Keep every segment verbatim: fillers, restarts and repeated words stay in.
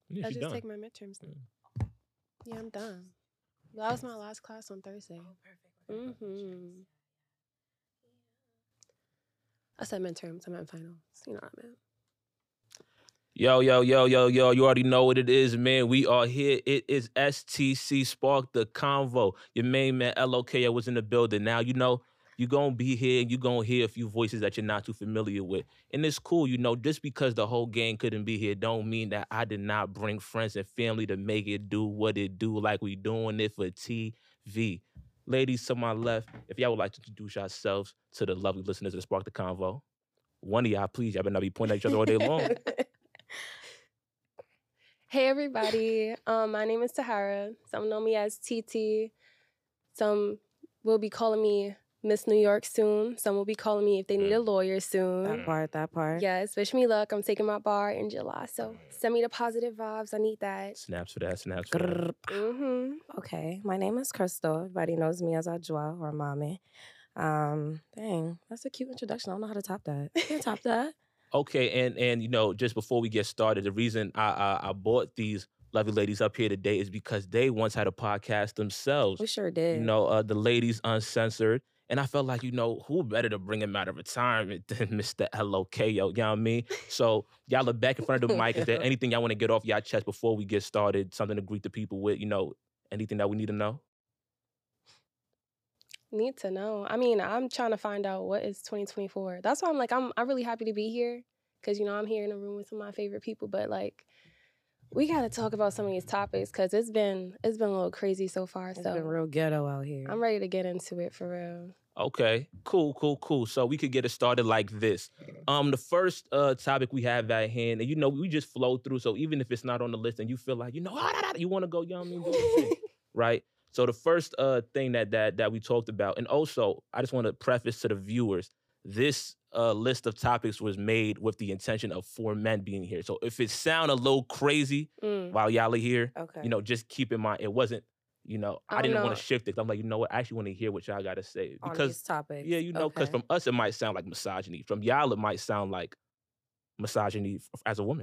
Yeah, I she's just done. take my midterms now. Yeah, I'm done. That was my last class on Thursday. Oh, perfect. Mm-hmm. I said midterms. I meant finals. You know what I meant. Yo, yo, yo, yo, yo, you already know what it is, man. We are here. It is S T C Spark the Convo. Your main man, L O K O, was in the building. Now, you know, you're going to be here and you're going to hear a few voices that you're not too familiar with. And it's cool, you know, just because the whole gang couldn't be here don't mean that I did not bring friends and family to make it do what it do like we doing it for T V. Ladies to my left, if y'all would like to introduce yourselves to the lovely listeners of Spark the Convo. One of y'all, please, y'all better not be pointing at each other all day long. Hey everybody, um, my name is Tahara. Some know me as T T. Some will be calling me Miss New York soon. Some will be calling me if they need a lawyer soon. That part, that part. Yes, wish me luck. I'm taking my bar in July, so send me the positive vibes. I need that. Snaps for that, snaps for that. Grrr. Mm-hmm. Okay, my name is Crystal. Everybody knows me as Ajwa or Mommy. Um, dang, that's a cute introduction. I don't know how to top that. I can't top that. Okay, and and you know, just before we get started, the reason I, I I brought these lovely ladies up here today is because they once had a podcast themselves. We sure did. You know, uh, the Ladies Uncensored, and I felt like, you know, who better to bring him out of retirement than Mister L O K O, you know what I mean? So y'all are back in front of the mic. Is there anything y'all want to get off y'all chest before we get started? Something to greet the people with, you know, anything that we need to know? Need to know. I mean, I'm trying to find out what is twenty twenty-four. That's why I'm like, I'm I'm really happy to be here because, you know, I'm here in a room with some of my favorite people. But like, we got to talk about some of these topics because it's been it's been a little crazy so far. It's so been real ghetto out here. I'm ready to get into it for real. Okay, cool, cool, cool. So we could get it started like this. Um, the first uh topic we have at hand, and you know, we just flow through. So even if it's not on the list and you feel like, you know, you want to go, you know what I mean, do your thing, right? So the first uh thing that that that we talked about, and also I just want to preface to the viewers, this uh list of topics was made with the intention of four men being here. So if it sound a little crazy Mm. while y'all are here, Okay. you know, just keep in mind it wasn't. You know, I, I didn't know. want to shift it. I'm like, you know what? I actually want to hear what y'all got to say On because these topics. yeah, you know, because Okay. from us it might sound like misogyny. From y'all it might sound like misogyny f- as a woman.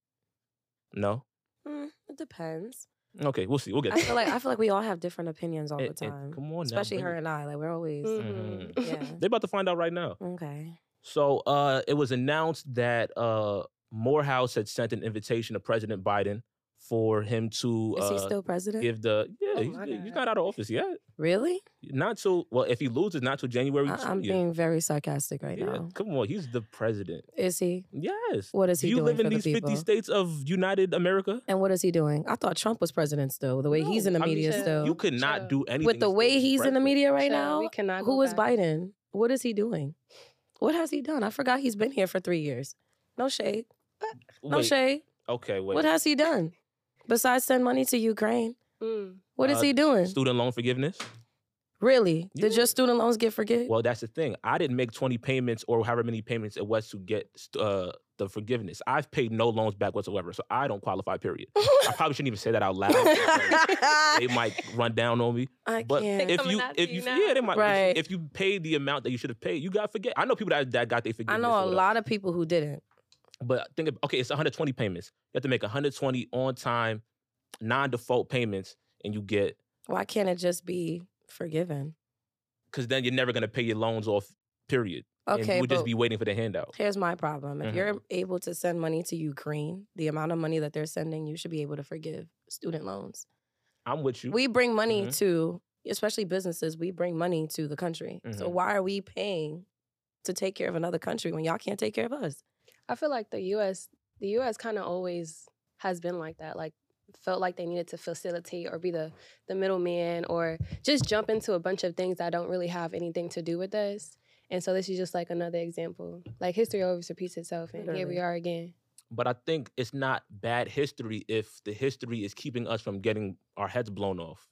No? Mm, it depends. Okay, we'll see. We'll get I there. feel like I feel like we all have different opinions all It- the it- time. come on now, Especially bring her it. and I. Like we're always Mhm. yeah. They about to find out right now. Okay. So uh, it was announced that uh, Morehouse had sent an invitation to President Biden for him to Is he uh, still president? give the yeah. Oh he's, my he's God. not out of office yet. Really? Not till well, if he loses, not till January I- I'm twentieth. being very sarcastic right Yeah, now. come on, he's the president. Is he? Yes. What is Do he you doing live in for the these fifty people? states of United America? And what is he doing? I thought Trump was president still. The way he's in the No, I mean, media Chill. still. You could not Chill. do anything. With the and way still be he's in the president. media right Chill, now, we cannot who go is back. Biden? What is he doing? What has he done? I forgot he's been here for three years. No shade. No Wait, shade. okay, wait. What has he done? Besides send money to Ukraine, Mm. what is Uh, he doing? Student loan forgiveness? Really? Did Yeah. your student loans get forgiven? Well, that's the thing. I didn't make twenty payments or however many payments it was to get uh, the forgiveness. I've paid no loans back whatsoever, so I don't qualify, period. I probably shouldn't even say that out loud. because they might run down on me. I But can't. if coming you, after if you you, now. yeah, they might. Right. If you paid the amount that you should have paid, you got forget. I know people that, that got their I forgiveness. know or a whatever. lot of people who didn't. But think of, okay, it's one hundred twenty payments. You have to make one hundred twenty on time, non-default payments, and you get, Why can't it just be forgiven? because then you're never going to pay your loans off, period. and Okay, you would just but be waiting for the handout. here's my problem. If Mhm. you're able to send money to Ukraine, the amount of money that they're sending, you should be able to forgive student loans. I'm with you. We bring money Mhm. to, especially businesses, we bring money to the country. So Mhm. why are we paying to take care of another country when y'all can't take care of us? I feel like the U S the U S kind of always has been like that. Like felt like they needed to facilitate or be the the middleman or just jump into a bunch of things that don't really have anything to do with us. And so this is just like another example. Like history always repeats itself, and here we Literally. are again. But I think it's not bad history if the history is keeping us from getting our heads blown off.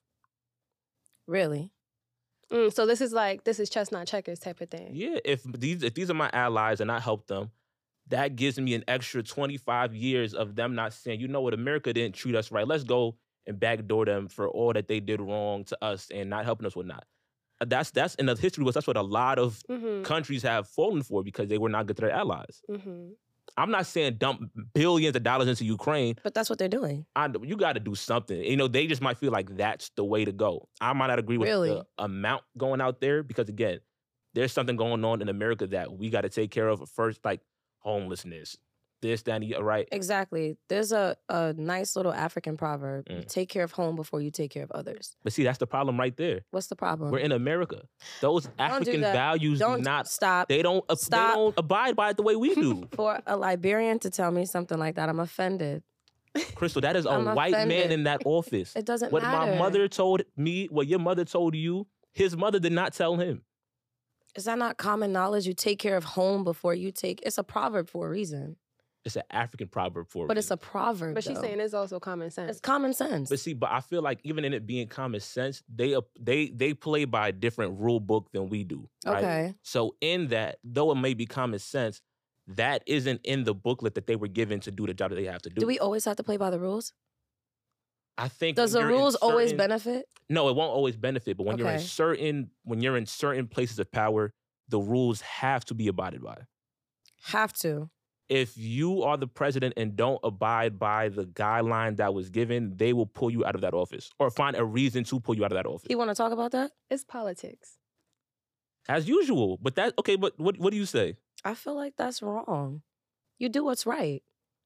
Really? Mm, so this is like this is chestnut checkers type of thing. Yeah, if these if these are my allies and I help them, that gives me an extra twenty-five years of them not saying, you know what, America didn't treat us right. Let's go and backdoor them for all that they did wrong to us and not helping us with not. That's that's in the history books. That's what a lot of Mm-hmm. countries have fallen for because they were not good to their allies. Mm-hmm. I'm not saying dump billions of dollars into Ukraine. But that's what they're doing. I, you got to do something. You know, they just might feel like that's the way to go. I might not agree with Really? the amount going out there because, again, there's something going on in America that we got to take care of first, like homelessness, this, that, and the, right? Exactly. There's a, a nice little African proverb. You Mm. take care of home before you take care of others. But see, that's the problem right there. What's the problem? We're in America. Those African that. values do Don't not, stop. they don't, uh, Stop. they don't abide by it the way we do. For a Liberian to tell me something like that, I'm offended. Crystal, that is a I'm white man offended. in that office. It doesn't What matter. my mother told me, what your mother told you, his mother did not tell him. Is that not common knowledge? You take care of home before you take... It's a proverb for a reason. It's an African proverb for a But it's reason. a proverb, But she's though. saying it's also common sense. It's common sense. But see, but I feel like even in it being common sense, they uh, they they play by a different rule book than we do. Right? Okay. So in that, though it may be common sense, that isn't in the booklet that they were given to do the job that they have to do. Do we always have to play by the rules? I think Does when the you're in rules always certain- benefit? No, it won't always benefit. But when you're in Okay. certain when you're in certain places of power, the rules have to be abided by. Have to. If you are the president and don't abide by the guideline that was given, they will pull you out of that office or find a reason to pull you out of that office. You want to talk about that? It's politics. As usual. But that, okay, but what, what do you say? I feel like that's wrong. You do what's right.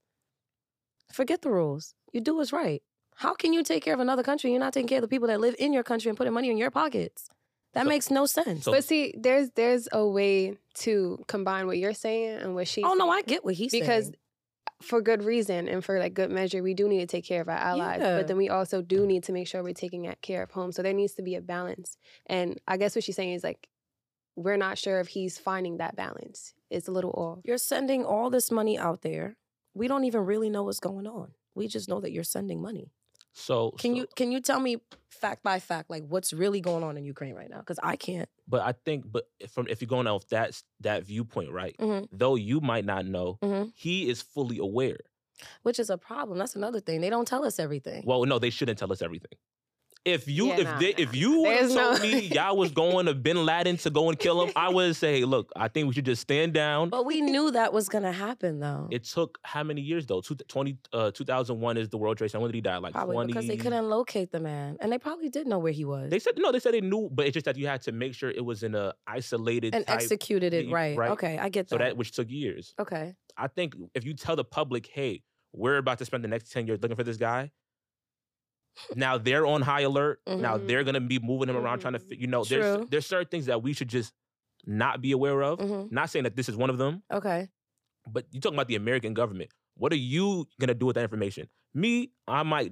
Forget the rules. You do what's right. How can you take care of another country and you're not taking care of the people that live in your country and putting money in your pockets? That So- makes no sense. so- But see, there's there's a way to combine what you're saying and what she's oh, no, saying. I get what he's because saying. for good reason and for like good measure, we do need to take care of our allies, Yeah. but then we also do need to make sure we're taking care of home. So there needs to be a balance. And I guess what she's saying is like, we're not sure if he's finding that balance. It's a little off. You're sending all this money out there. We don't even really know what's going on. We just know that you're sending money. So Can so- you can you tell me fact by fact, like what's really going on in Ukraine right now? Because I can't. But I think, but from if you're going off that that viewpoint, right? Mhm. Though you might not know, Mhm. he is fully aware. Which is a problem. That's another thing. They don't tell us everything. Well, no, they shouldn't tell us everything. If you Yeah, if nah, they nah. if you would have There's no- told me y'all was going to Bin Laden to go and kill him, I would say, hey, look, I think we should just stand down. But we knew that was gonna happen, though. It took how many years though? Two, twenty, uh, two thousand one is the World Trade Center. When did he die? Like Probably twenty. because they couldn't locate the man, and they probably did know where he was They said no. They said they knew, but it's just that you had to make sure it was in a isolated and type, executed it y- right. right. Okay, I get so that. that which took years. Okay, I think if you tell the public, hey, we're about to spend the next ten years looking for this guy. Now they're on high alert. Now Mhm. they're gonna be moving him around trying to, fi- you know, there's True. there's certain things that we should just not be aware of. hmm Not saying that this is one of them, okay. but you're talking about the American government. What are you gonna do with that information? Me, I might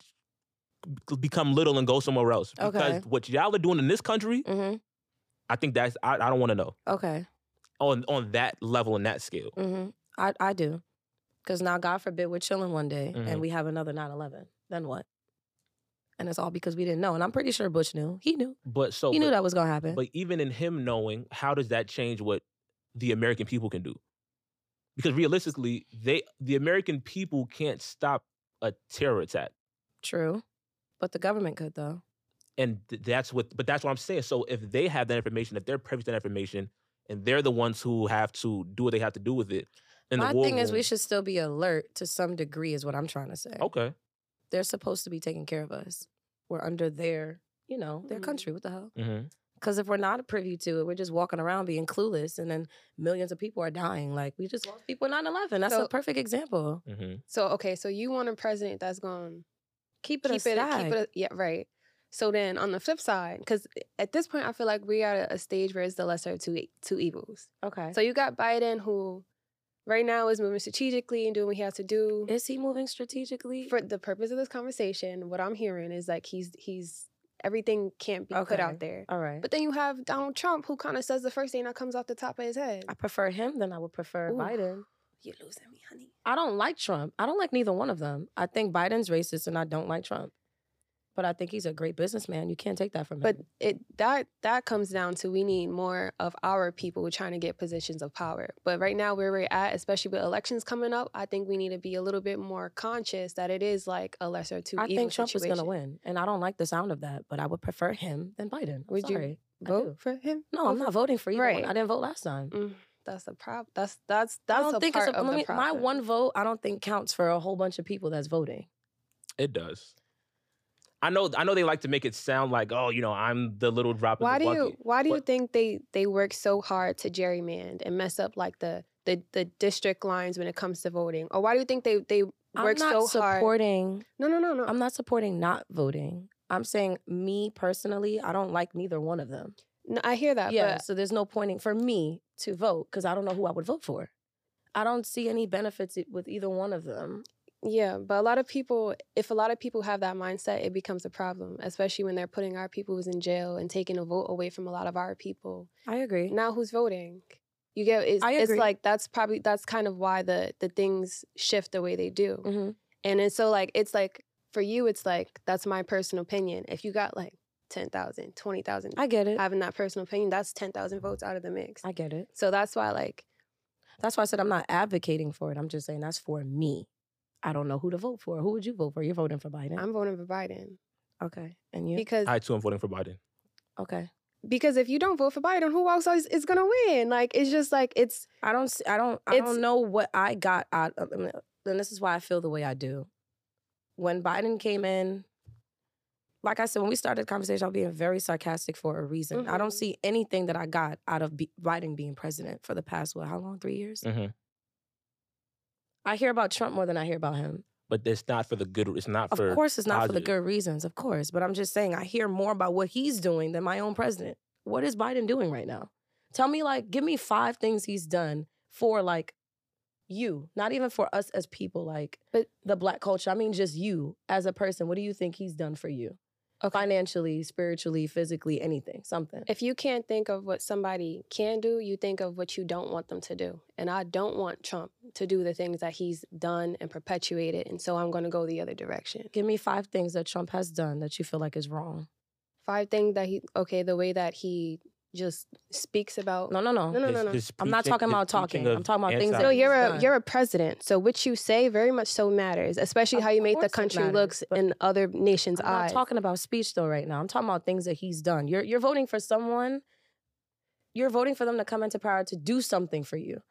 b- become little and go somewhere else because Okay. what y'all are doing in this country, hmm I think that's I, I don't want to know Okay. on on that level and that scale. hmm I I do, because now God forbid we're chilling one day Mhm. and we have another nine eleven. Then what? And it's all because we didn't know. And I'm pretty sure Bush knew. He knew. But so he knew but- that was gonna happen. But even in him knowing, how does that change what the American people can do? Because realistically, they the American people can't stop a terror attack. True, but the government could though. And th- that's what but that's what I'm saying. So if they have that information, if they're privy to that information, and they're the ones who have to do what they have to do with it. In My the war thing is, we room- should still be alert to some degree. Is what I'm trying to say. Okay. They're supposed to be taking care of us. We're under their, you know, their Mhm. country. What the hell? Mm-hmm. Because if we're not privy to it, we're just walking around being clueless, and then millions of people are dying. Like we just lost people in nine eleven. That's So- a perfect example. Mm-hmm. So okay, so you want a president that's going Keep it keep it, aside. keep it, yeah, right. So then on the flip side, because at this point I feel like we are at a stage where it's the lesser of two e- two evils. Okay. So you got Biden who, right now is moving strategically and doing what he has to do. Is he moving strategically? For the purpose of this conversation, what I'm hearing is like he's he's everything can't be put Okay. out there. All right. But then you have Donald Trump who kind of says the first thing that comes off the top of his head. I prefer him than I would prefer Ooh. Biden. You're losing me, honey. I don't like Trump. I don't like neither one of them. I think Biden's racist, and I don't like Trump. But I think he's a great businessman. You can't take that from him. But it that that comes down to we need more of our people trying to get positions of power. But right now where we're at, especially with elections coming up, I think we need to be a little bit more conscious that it is like a lesser two I evil think Trump is going to situation. win, and I don't like the sound of that. But I would prefer him than Biden. I'm Would you sorry. I Vote do. for him? No, I'm not voting for either Right. one. I didn't vote last time. Mm, That's a problem. That's that's I that's don't a think part it's a, of let the me- my problem. one vote. I don't think counts for a whole bunch of people that's voting. It does. I know. I know they like to make it sound like, oh, you know, I'm the little drop in Why the do bucket. you why do you but- think they they work so hard to gerrymander and mess up like the the the district lines when it comes to voting? Or why do you think they they work I'm not so hard? supporting. No, no, no, no. I'm not supporting not voting. I'm saying me personally, I don't like neither one of them. No, I hear that, Yeah, but so there's no pointing for me to vote because I don't know who I would vote for. I don't see any benefits i- with either one of them. yeah, but a lot of people, if a lot of people have that mindset, it becomes a problem, especially when they're putting our people who's in jail and taking a vote away from a lot of our people. I agree. Now who's voting? You get it's, I it's agree. like that's probably that's kind of why the the things shift the way they do. hmm And it's so like it's like for you it's like that's my personal opinion. If you got like ten thousand, twenty thousand I get it. having that personal opinion, that's ten thousand votes out of the mix. I get it. So that's why like That's why I said I'm not advocating for it. I'm just saying that's for me. I don't know who to vote for. Who would you vote for? You're voting for Biden. I'm voting for Biden okay. And you? because I too am voting for Biden. Okay. because if you don't vote for Biden, who else is, is going to win? Like it's just like it's I don't. s- I don't. I It's- don't know what I got out of. I mean, and this is why I feel the way I do. When Biden came in, like I said, when we started the conversation, I was being very sarcastic for a reason. I don't Mhm. see anything that I got out of be- Biden being president for the past what? How long? Three years. hmm I hear about Trump more than I hear about him. But it's not for the good. It's not Of for. course, it's not for the positive. good reasons, of course. But I'm just saying, I hear more about what he's doing than my own president. What is Biden doing right now? Tell me, like, give me five things he's done for, like, you, not even for us as people, like, But- the black culture. I mean, just you as a person. What do you think he's done for you? okay. Financially, spiritually, physically, anything, something. If you can't think of what somebody can do, you think of what you don't want them to do. And I don't want Trump to do the things that he's done and perpetuated. And so I'm going to go the other direction. Give me five things that Trump has done that you feel like is wrong. Five things that he, okay, the way that he just speaks about. No, no, no. No, no, His- no, no. his I'm not preaching- talking his about preaching talking. of I'm talking about things that anti- So he's you're a done. you're a president. So what you say very much so matters, especially Of how you make the course it country matters, looks but in other nations' I'm not eyes. talking about speech though right now. I'm talking about things that he's done. You're you're voting for someone. You're voting for them to come into power to do something for you,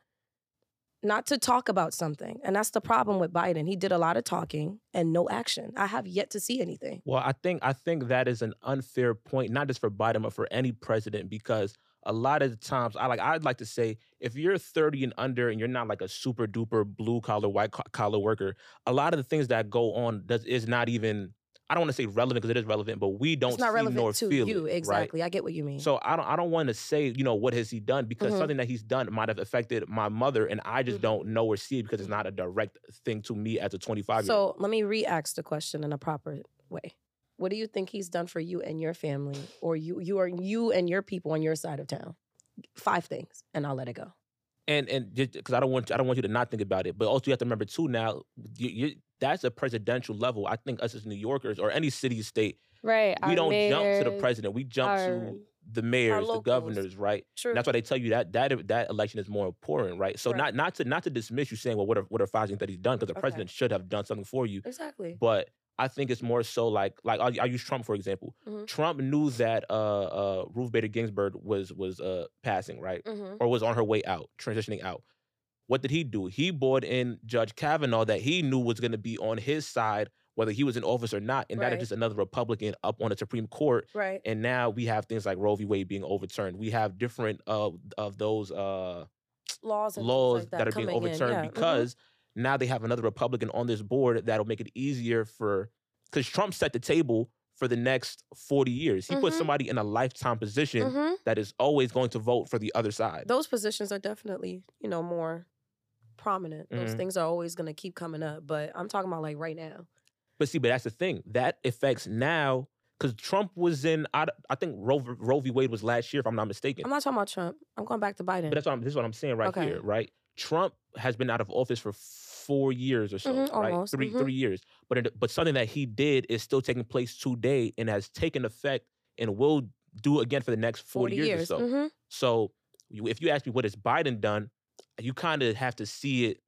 not to talk about something. And that's the problem with Biden. He did a lot of talking and no action. I have yet to see anything. Well, I think I think that is an unfair point, not just for Biden, but for any president, because a lot of the times, I like I'd like to say, if you're thirty and under and you're not like a super duper blue collar, white co- collar worker, a lot of the things that go on does is not even. I don't want to say relevant because it is relevant, but we don't It's not see relevant nor to feel you. it, right? Exactly. I get what you mean. So I don't I don't want to say, you know, what has he done because Mhm. something that he's done might have affected my mother and I just Mhm. don't know or see it because it's not a direct thing to me as a twenty-five year old. So let me re-ask the question in a proper way. What do you think he's done for you and your family, or you you are you and your people on your side of town? Five things, and I'll let it go. And and just because I don't want I don't want you to not think about it, but also you have to remember too now, you, you, that's a presidential level. I think us as New Yorkers or any city or state, Right. we our don't jump to the mayors, president. We jump our- to the mayors, the locals. governors, right? True. And that's why they tell you that that that election is more important, right? So Right. not not to not to dismiss you saying, well, what are what are five things that he's done? Because the Okay. president should have done something for you. Exactly. But I think it's more so like like I'll, I'll use Trump for example. Mhm. Trump knew that uh, uh, Ruth Bader Ginsburg was was uh, passing, right, Mm-hmm. or was on her way out, transitioning out. What did he do? He brought in Judge Kavanaugh that he knew was going to be on his side, whether he was in office or not, and that Right. is just another Republican up on the Supreme Court. Right. And now we have things like Roe v. Wade being overturned. We have different uh, of those uh, Laws and things laws like that, that are being coming in, overturned yeah, mhm. because now they have another Republican on this board that'll make it easier for because Trump set the table for the next forty years. He put Mhm. somebody in a lifetime position Mhm. that is always going to vote for the other side. Those positions are definitely, you know, more prominent. Those Mhm. things are always going to keep coming up. But I'm talking about like right now. But see, but that's the thing. That affects now because Trump was in, I, I think Roe, v- Roe v. Wade was last year, if I'm not mistaken. I'm not talking about Trump. I'm going back to Biden. But that's what I'm, this is what I'm saying right Okay. here, right? Trump has been out of office for four years or so, Mhm, right? almost, Three mhm. three years. But it, but something that he did is still taking place today and has taken effect and will do again for the next forty, years, or so. Mhm. So you, if you ask me what has Biden done, you kind of have to see it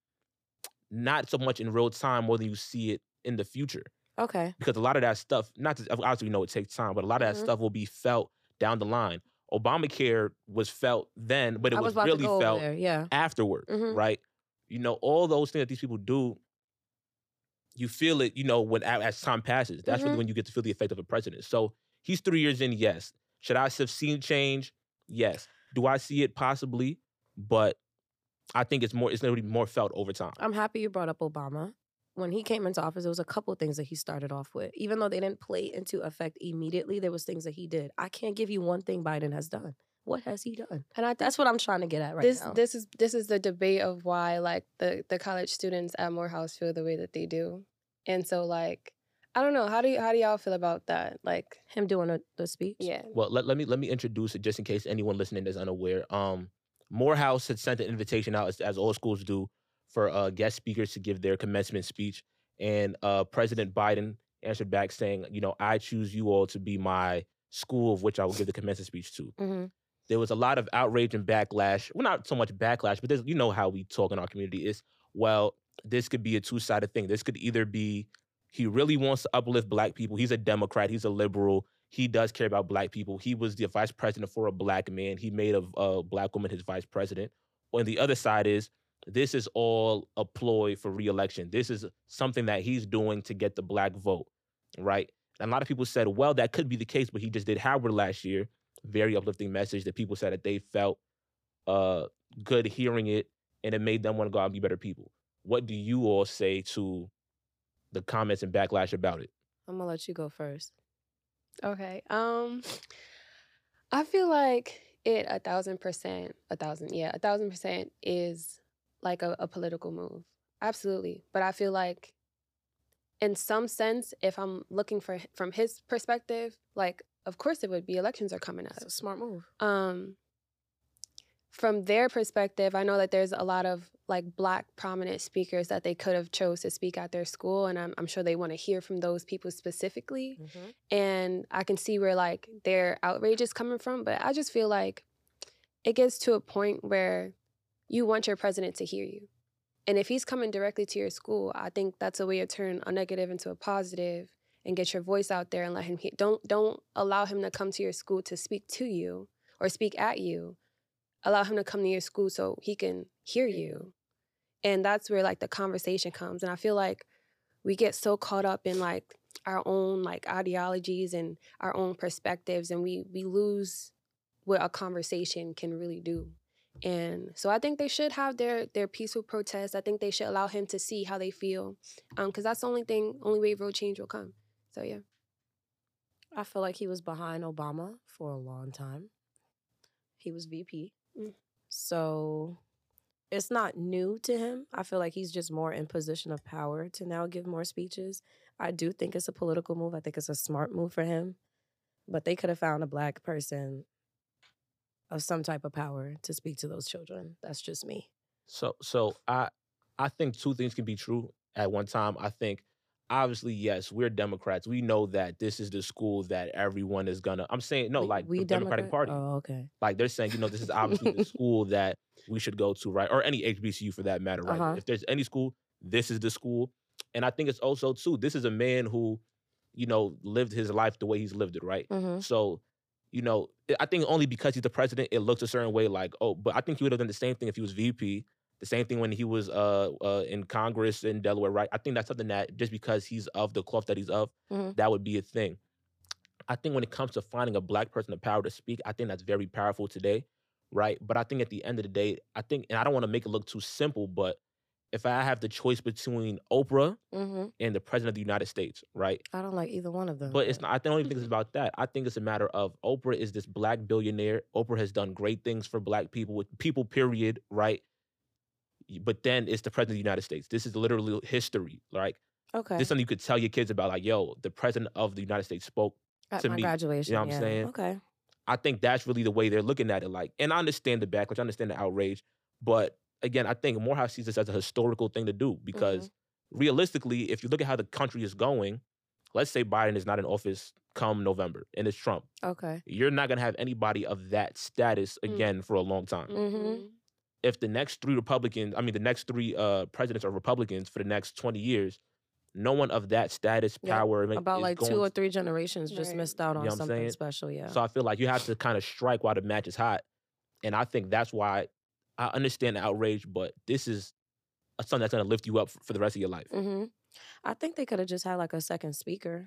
not so much in real time more than you see it in the future. Okay. Because a lot of that stuff, not to, obviously we know it takes time, but a lot of that Mhm. stuff will be felt down the line. Obamacare was felt then, but it I was, was about really to go over felt there. Yeah. afterward, Mhm. right? You know, all those things that these people do, you feel it, you know, when a- as time passes. That's really Mhm. when you get to feel the effect of a president. So he's three years in, yes. Should I have seen change? Yes. Do I see it? Possibly. But I think it's more, it's going to be more felt over time. I'm happy you brought up Obama. When he came into office, there was a couple of things that he started off with. Even though they didn't play into effect immediately, there was things that he did. I can't give you one thing Biden has done. What has he done? And I think That's what I'm trying to get at right this now. this is this is the debate of why like the the college students at Morehouse feel the way that they do. And so like I don't know, how do you how do y'all feel about that? Like Him doing a, the speech. yeah. Well, let, let me let me introduce it just in case anyone listening is unaware. Um, Morehouse had sent an invitation out, as, as all schools do, for uh, guest speakers to give their commencement speech. And uh, President Biden answered back saying, you know, I choose you all to be my school of which I will give the commencement speech to. Mm-hmm. There was a lot of outrage and backlash. Well, not so much backlash, but there's, you know how we talk in our community is, well, this could be a two-sided thing. This could either be he really wants to uplift Black people. He's a Democrat. He's a liberal. He does care about Black people. He was the vice president for a Black man. He made a, a Black woman his vice president. On the other side is, this is all a ploy for re-election. This is something that he's doing to get the Black vote, right? And a lot of people said, well, that could be the case, but he just did Howard last year. Very uplifting message that people said that they felt uh, good hearing it, and it made them want to go out and be better people. What do you all say to the comments and backlash about it? I'm gonna let you go first. Okay. Um I feel like it a thousand percent, a thousand, yeah, a thousand percent is like a, a political move. Absolutely. But I feel like in some sense, if I'm looking for from his perspective, like of course it would be elections are coming That's up. a smart move. Um from their perspective, I know that there's a lot of like Black prominent speakers that they could have chose to speak at their school, and I'm, I'm sure they want to hear from those people specifically. Mm-hmm. And I can see where like their outrage is coming from, but I just feel like it gets to a point where you want your president to hear you. And if he's coming directly to your school, I think that's a way to turn a negative into a positive and get your voice out there and let him hear. Don't don't allow him to come to your school to speak to you or speak at you. Allow him to come to your school so he can hear you. And that's where like the conversation comes. And I feel like we get so caught up in like our own like ideologies and our own perspectives, and we we lose what a conversation can really do. And so I think they should have their their peaceful protests. I think they should allow him to see how they feel, um, because that's the only thing, only way real change will come. So yeah, I feel like he was behind Obama for a long time. He was V P. Mm. So it's not new to him. I feel like he's just more in position of power to now give more speeches. I do think it's a political move. I think it's a smart move for him. But they could have found a Black person of some type of power to speak to those children. That's just me. So, so I, I think two things can be true at one time. I think, obviously, yes, we're Democrats. We know that this is the school that everyone is gonna. I'm saying no, we, like we the Democratic Democrat? Party. Oh, okay. Like they're saying, you know, this is obviously the school that we should go to, right? Or any H B C U for that matter, right? Uh-huh. If there's any school, this is the school. And I think it's also too, this is a man who, you know, lived his life the way he's lived it, right? Mm-hmm. So, you know, I think only because he's the president, it looks a certain way. Like, oh, but I think he would have done the same thing if he was V P. The same thing when he was uh, uh, in Congress in Delaware, right? I think that's something that just because he's of the cloth that he's of, Mm-hmm. that would be a thing. I think when it comes to finding a Black person the power to speak, I think that's very powerful today, right? But I think at the end of the day, I think, and I don't want to make it look too simple, but if I have the choice between Oprah Mm-hmm. and the president of the United States, right? I don't like either one of them. But it's not, I don't even think it's about that. I think it's a matter of Oprah is this Black billionaire. Oprah has done great things for Black people, with people, period, right? But then it's the president of the United States. This is literally history. Like, Okay. this is something you could tell your kids about. Like, yo, the president of the United States spoke At to my me. graduation. You know what I'm yeah. saying? Okay. I think that's really the way they're looking at it. Like, and I understand the backlash, I understand the outrage, but again, I think Morehouse sees this as a historical thing to do because realistically, if you look at how the country is going, let's say Biden is not in office come November and it's Trump. Okay. You're not going to have anybody of that status Mm. again for a long time. Mhm. If the next three Republicans, I mean, the next three uh, presidents are Republicans for the next twenty years, no one of that status, Yeah, power, is About like going, two or three generations just Right. missed out you on know what I'm something saying? special. Yeah. So I feel like you have to kind of strike while the match is hot. And I think that's why I understand the outrage, but this is something that's going to lift you up for, for the rest of your life. hmm I think they could have just had like a second speaker.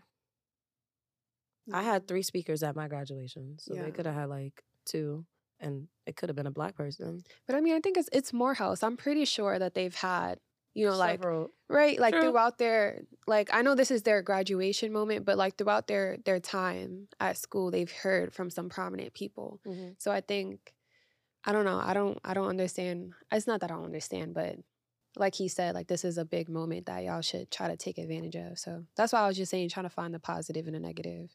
I had three speakers at my graduation, so Yeah. they could have had like two, and it could have been a black person. But I mean, I think it's it's Morehouse. I'm pretty sure that they've had, you know, like Several. right, like True. throughout their like I know this is their graduation moment, but like throughout their their time at school, they've heard from some prominent people. Mhm. So I think I don't know. I don't I don't understand. It's not that I don't understand, but like he said, like this is a big moment that y'all should try to take advantage of. So that's why I was just saying, trying to find the positive and the negative.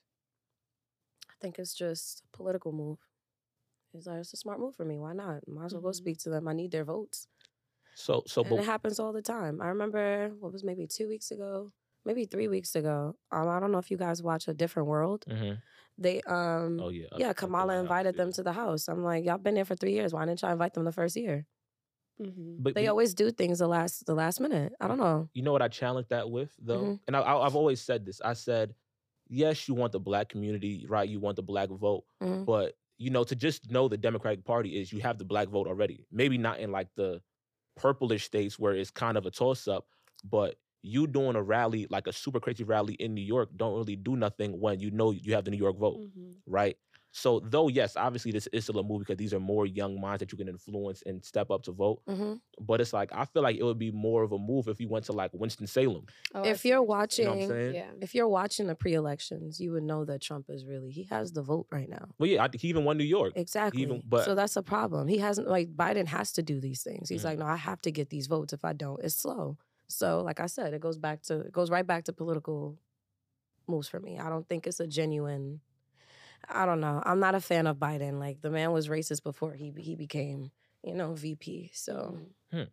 I think it's just a political move. It's like, it's a smart move for me. Why not? Might as well go Mhm. speak to them. I need their votes. So, so, And but it happens all the time. I remember, what was maybe two weeks ago, maybe three weeks ago. Um, I don't know if you guys watch A Different World. Mhm. They, um, Oh yeah, up- yeah, up to Kamala White House, invited yeah. them to the house. I'm like, y'all been there for three years. Why didn't y'all invite them the first year? Mm-hmm. But They but always do things the last the last minute. I don't know. you know what I challenge that with though, Mhm. and I, I, I've always said this. I said, yes, you want the black community, right? You want the black vote, Mhm. but you know, to just know the Democratic Party is you have the black vote already. Maybe not in like the purplish states where it's kind of a toss up, but you doing a rally like a super crazy rally in New York don't really do nothing when you know you have the New York vote, Mm-hmm. right? So though yes, obviously this is still a move because these are more young minds that you can influence and step up to vote. Mhm. But it's like I feel like it would be more of a move if you went to like Winston-Salem. Oh, I If see you're what You know what I'm watching, saying? Yeah. if you're watching the pre-elections, you would know that Trump is really he has the vote right now. Well, yeah, I, he even won New York. Exactly. Even- but- so that's a problem. He hasn't like Biden has to do these things. He's Mhm. like, no, I have to get these votes. If I don't, it's slow. So, like I said, it goes back to it goes right back to political moves for me. I don't think it's a genuine. I don't know. I'm not a fan of Biden. Like the man was racist before he he became, you know, V P. So Mhm.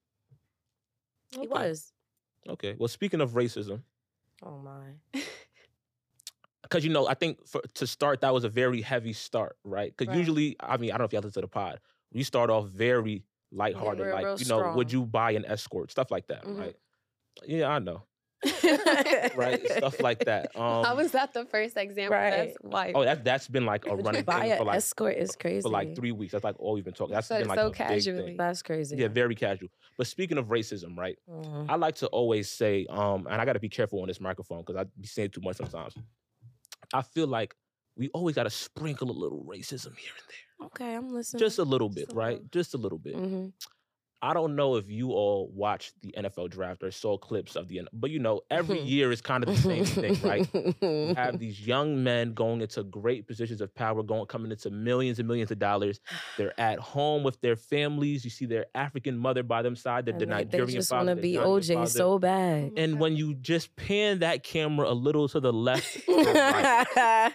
he Okay. was. Okay. Well, speaking of racism, Oh my. because you know, I think for, to start that was a very heavy start, right? Because Right. usually, I mean, I don't know if you listen to the pod. We start off very lighthearted, real- like real you know, would strong. you buy an escort, stuff like that, Mhm. right? Yeah, I know, right? Stuff like that. Um, How was that the first example? Right. That's why. oh, that that's been like a Would you running buy thing for an like escort is crazy. for like three weeks. That's like all we've been talking. That's Said been it like so a big casually. thing. That's crazy. Yeah, very casual. But speaking of racism, right? Mhm. I like to always say, um, and I got to be careful on this microphone because I be saying too much sometimes. I feel like we always got to sprinkle a little racism here and there, Okay, I'm listening. just a little bit, Just a right? little. Just a little bit. hmm I don't know if you all watched the N F L draft or saw clips of the, N- but you know, every year is kind of the same thing, right? You have these young men going into great positions of power, going coming into millions and millions of dollars. They're at home with their families. You see their African mother by them side, the, And the they, they Nigerian just father, want to the be Ghanaian O J father. so bad. my And God. when you just pan that camera a little to the left, or right,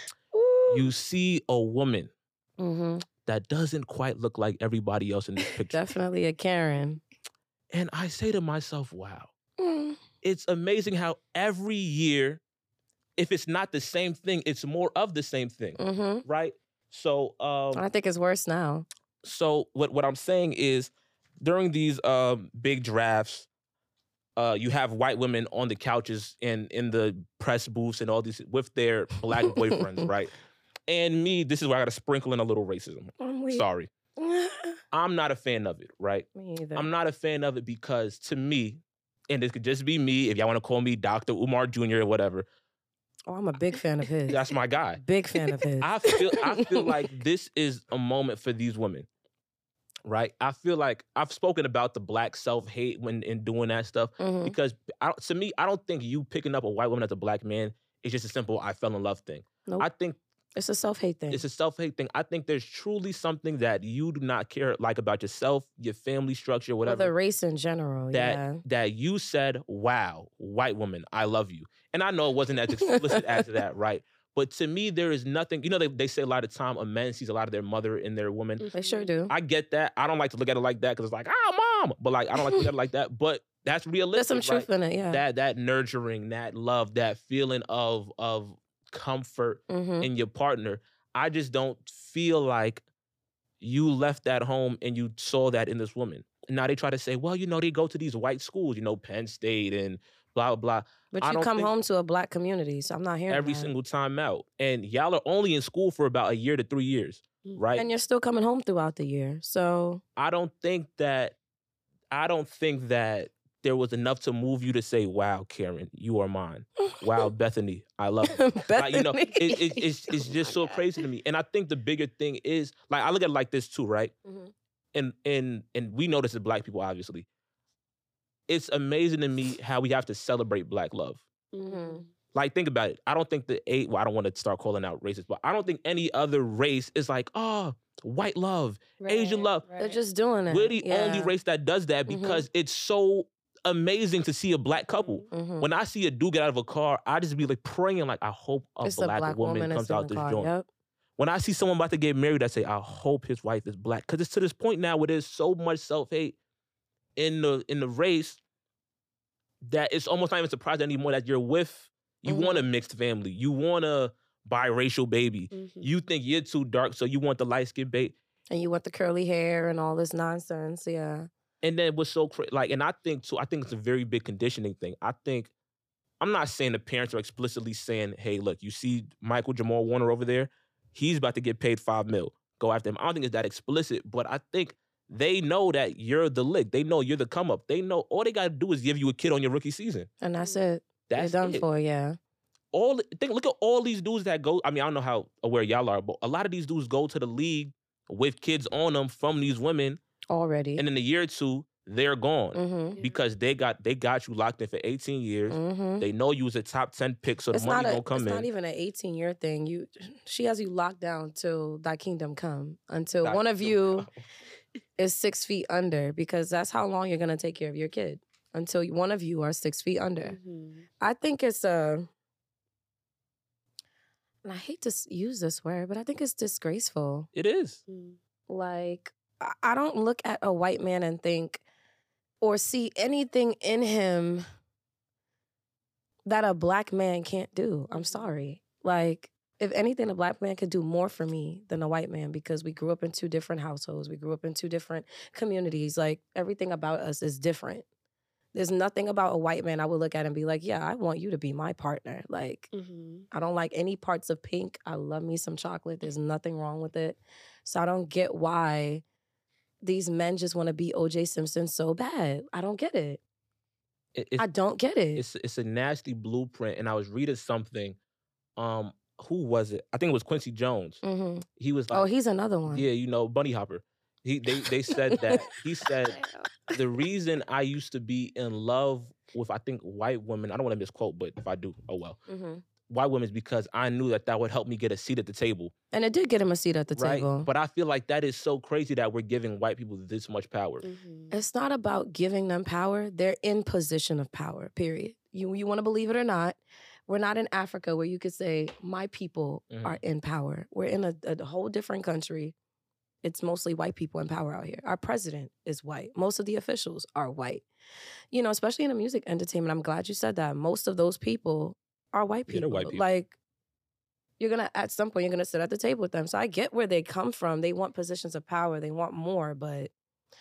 you see a woman hmm that doesn't quite look like everybody else in this picture. Definitely a Karen. And I say to myself, wow, Mm. it's amazing how every year, if it's not the same thing, it's more of the same thing, hmm right? So, um, I think it's worse now. so what what I'm saying is, during these um big drafts, uh, you have white women on the couches and in the press booths and all these with their black boyfriends, right? And me, this is where I got to sprinkle in a little racism. I'm weak. Sorry, I'm not a fan of it, right? Me either. I'm not a fan of it because to me, and this could just be me, if y'all want to call me Doctor Umar Junior or whatever, oh, I'm a big fan of his. that's my guy. Big fan of his. I feel I feel like this is a moment for these women, right? I feel like I've spoken about the black self-hate when in doing that stuff Mhm. because I, don't- to me, I don't think you picking up a white woman as a black man is just a simple I fell in love thing. Nope. I think It's a self-hate thing. it's a self-hate thing. I think there's truly something that you do not care like about yourself, your family structure, Or whatever. the race in general. that yeah. that you said, wow, white woman, I love you. And I know it wasn't as explicit as that, right? But to me, there is nothing, you know, they, they say a lot of time a man sees a lot of their mother in their woman. They sure do. I get that. I don't like to look at it like that because it's like, ah, mom. But like, I don't like to look at it like that. But that's realistic. There's some right? truth in it, yeah. That that nurturing, that love, that feeling of of comfort hmm in your partner. I just don't feel like you left that home and you saw that in this woman. Now they try to say, well, you know, they go to these white schools, you know, Penn State and blah, blah. But I you don't come think home to a black community, so I'm not hearing every that. single time out. And y'all are only in school for about a year to three years, right? And you're still coming home throughout the year. So I don't think that I don't think that there was enough to move you to say, wow, Karen, you are mine. Wow, Bethany, I love you. Like, you know, it, it, it's, it's just so crazy to me. And I think the bigger thing is, like, I look at it like this too, right? Mm-hmm. And, and, and we know this as black people, obviously. It's amazing to me how we have to celebrate black love. Mm-hmm. Like, think about it. I don't think the eight, well, I don't want to start calling out races, but I don't think any other race is like, oh, white love, Right, Asian love. right. they're just doing it. We're the yeah. only race that does that Mhm. because it's so amazing to see a black couple. Mhm. When I see a dude get out of a car, I just be like praying, like, I hope a, It's black, a black woman, woman comes that's in out the this car. joint. Yep. When I see someone about to get married, I say, I hope his wife is black. Because it's to this point now where there's so much self-hate in the in the race that it's almost not even surprising anymore that you're with, you Mhm. want a mixed family. You want a biracial baby. Mhm. You think you're too dark, so you want the light-skinned baby. And you want the curly hair and all this nonsense. Yeah. And then what's so crazy, like, and I think too, I think it's a very big conditioning thing. I think, I'm not saying the parents are explicitly saying, hey, look, you see Michael Jamal Warner over there? He's about to get paid five mil. Go after him. I don't think it's that explicit, but I think they know that you're the lick. They know you're the come up. They know all they got to do is give you a kid on your rookie season. And that's it. That's You're done it. for, yeah. All think, look at all these dudes that go. I mean, I don't know how aware y'all are, but a lot of these dudes go to the league with kids on them from these women, Already. and in a year or two, they're gone Mm-hmm. because they got they got you locked in for eighteen years. Mm-hmm. They know you was a top ten pick, so the It's money not a, gonna come it's in. not even an eighteen year thing. You, she has you locked down till thy kingdom come. Until Thy one of kingdom you come. is six feet under, because that's how long you're gonna take care of your kid. Until one of you are six feet under. Mhm. I think it's a, and I hate to s- use this word, but I think it's disgraceful. It is. Mm. Like, I- I don't look at a white man and think or see anything in him that a black man can't do. I'm sorry. Like, if anything, a black man could do more for me than a white man, because we grew up in two different households. We grew up in two different communities. Like, everything about us is different. There's nothing about a white man I would look at and be like, yeah, I want you to be my partner. Like, Mhm. I don't like any parts of pink. I love me some chocolate. There's nothing wrong with it. So I don't get why these men just want to be O J Simpson so bad. I don't get it. It- it's, I don't get it. it's it's a nasty blueprint. And I was reading something. Um, who was it? I think it was Quincy Jones. hmm He was like, Oh, he's another one. yeah, you know, Bunny Hopper. He they they said that he said the reason I used to be in love with, I think, white women. I don't want to misquote, but if I do, oh well. hmm White women is because I knew that that would help me get a seat at the table. And it did get him a seat at the right? table. But I feel like that is so crazy that we're giving white people this much power. Mhm. It's not about giving them power. They're in position of power, period. You you want to believe it or not, we're not in Africa where you could say, my people Mhm. are in power. We're in a, a whole different country. It's mostly white people in power out here. Our president is white. Most of the officials are white. You know, especially in the music entertainment. I'm glad you said that. Most of those people are white Yeah, they're people. white people. Like, you're gonna, at some point, you're gonna sit at the table with them. So I get where they come from. They want positions of power. They want more, but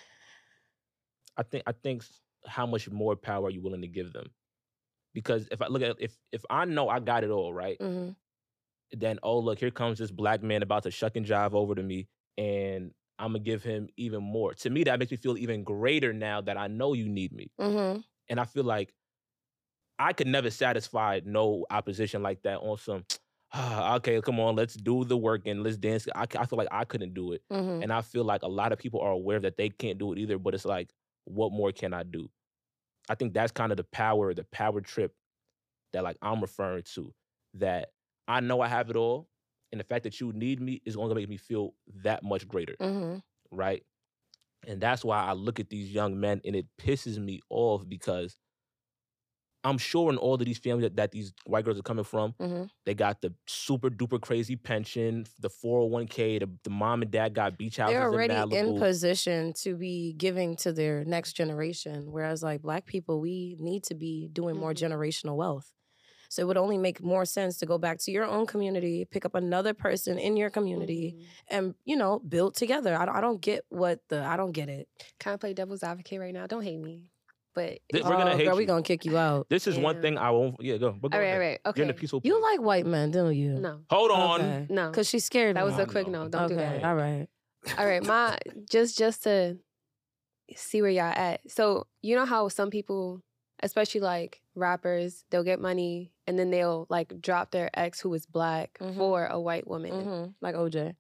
I think I think s- how much more power are you willing to give them? Because if I look at if if I know I got it all right, mhm. then oh look, here comes this black man about to shuck and jive over to me, and I'm gonna give him even more. To me, that makes me feel even greater now that I know you need me, Mm-hmm. and I feel like I could never satisfy no opposition like that on some. "Ah, okay, come on, let's do the work and let's dance. I, c- I feel like I couldn't do it. Mm-hmm. And I feel like a lot of people are aware that they can't do it either, but it's like, what more can I do? I think that's kind of the power, the power trip that like I'm referring to, that I know I have it all, and the fact that you need me is going to make me feel that much greater, Mm-hmm. right? And that's why I look at these young men and it pisses me off, because I'm sure in all of these families that, that these white girls are coming from, Mm-hmm. they got the super duper crazy pension, the four oh one k, the, the mom and dad got beach houses They're already in in Malibu. position to be giving to their next generation. Whereas, like, black people, we need to be doing more Mhm. generational wealth. So it would only make more sense to go back to your own community, pick up another person in your community, Mhm. and, you know, build together. I don't, I don't get what the, I don't get it. Can I play devil's advocate right now? Don't hate me. But Th- We're gonna Oh, hate girl, you. we gonna kick you out. This is one Damn. thing I won't. Yeah, go. But go all right, ahead. all right, okay. You're in the peaceful. You place. like white men, don't you? No, Hold on. Okay. no. Because she scared That me. was I a quick know. no. Don't okay, do that. all right. All right, my just just to see where y'all at. So you know how some people, especially like rappers, they'll get money and then they'll like drop their ex who is black Mhm. for a white woman. Mm-hmm. Like O J.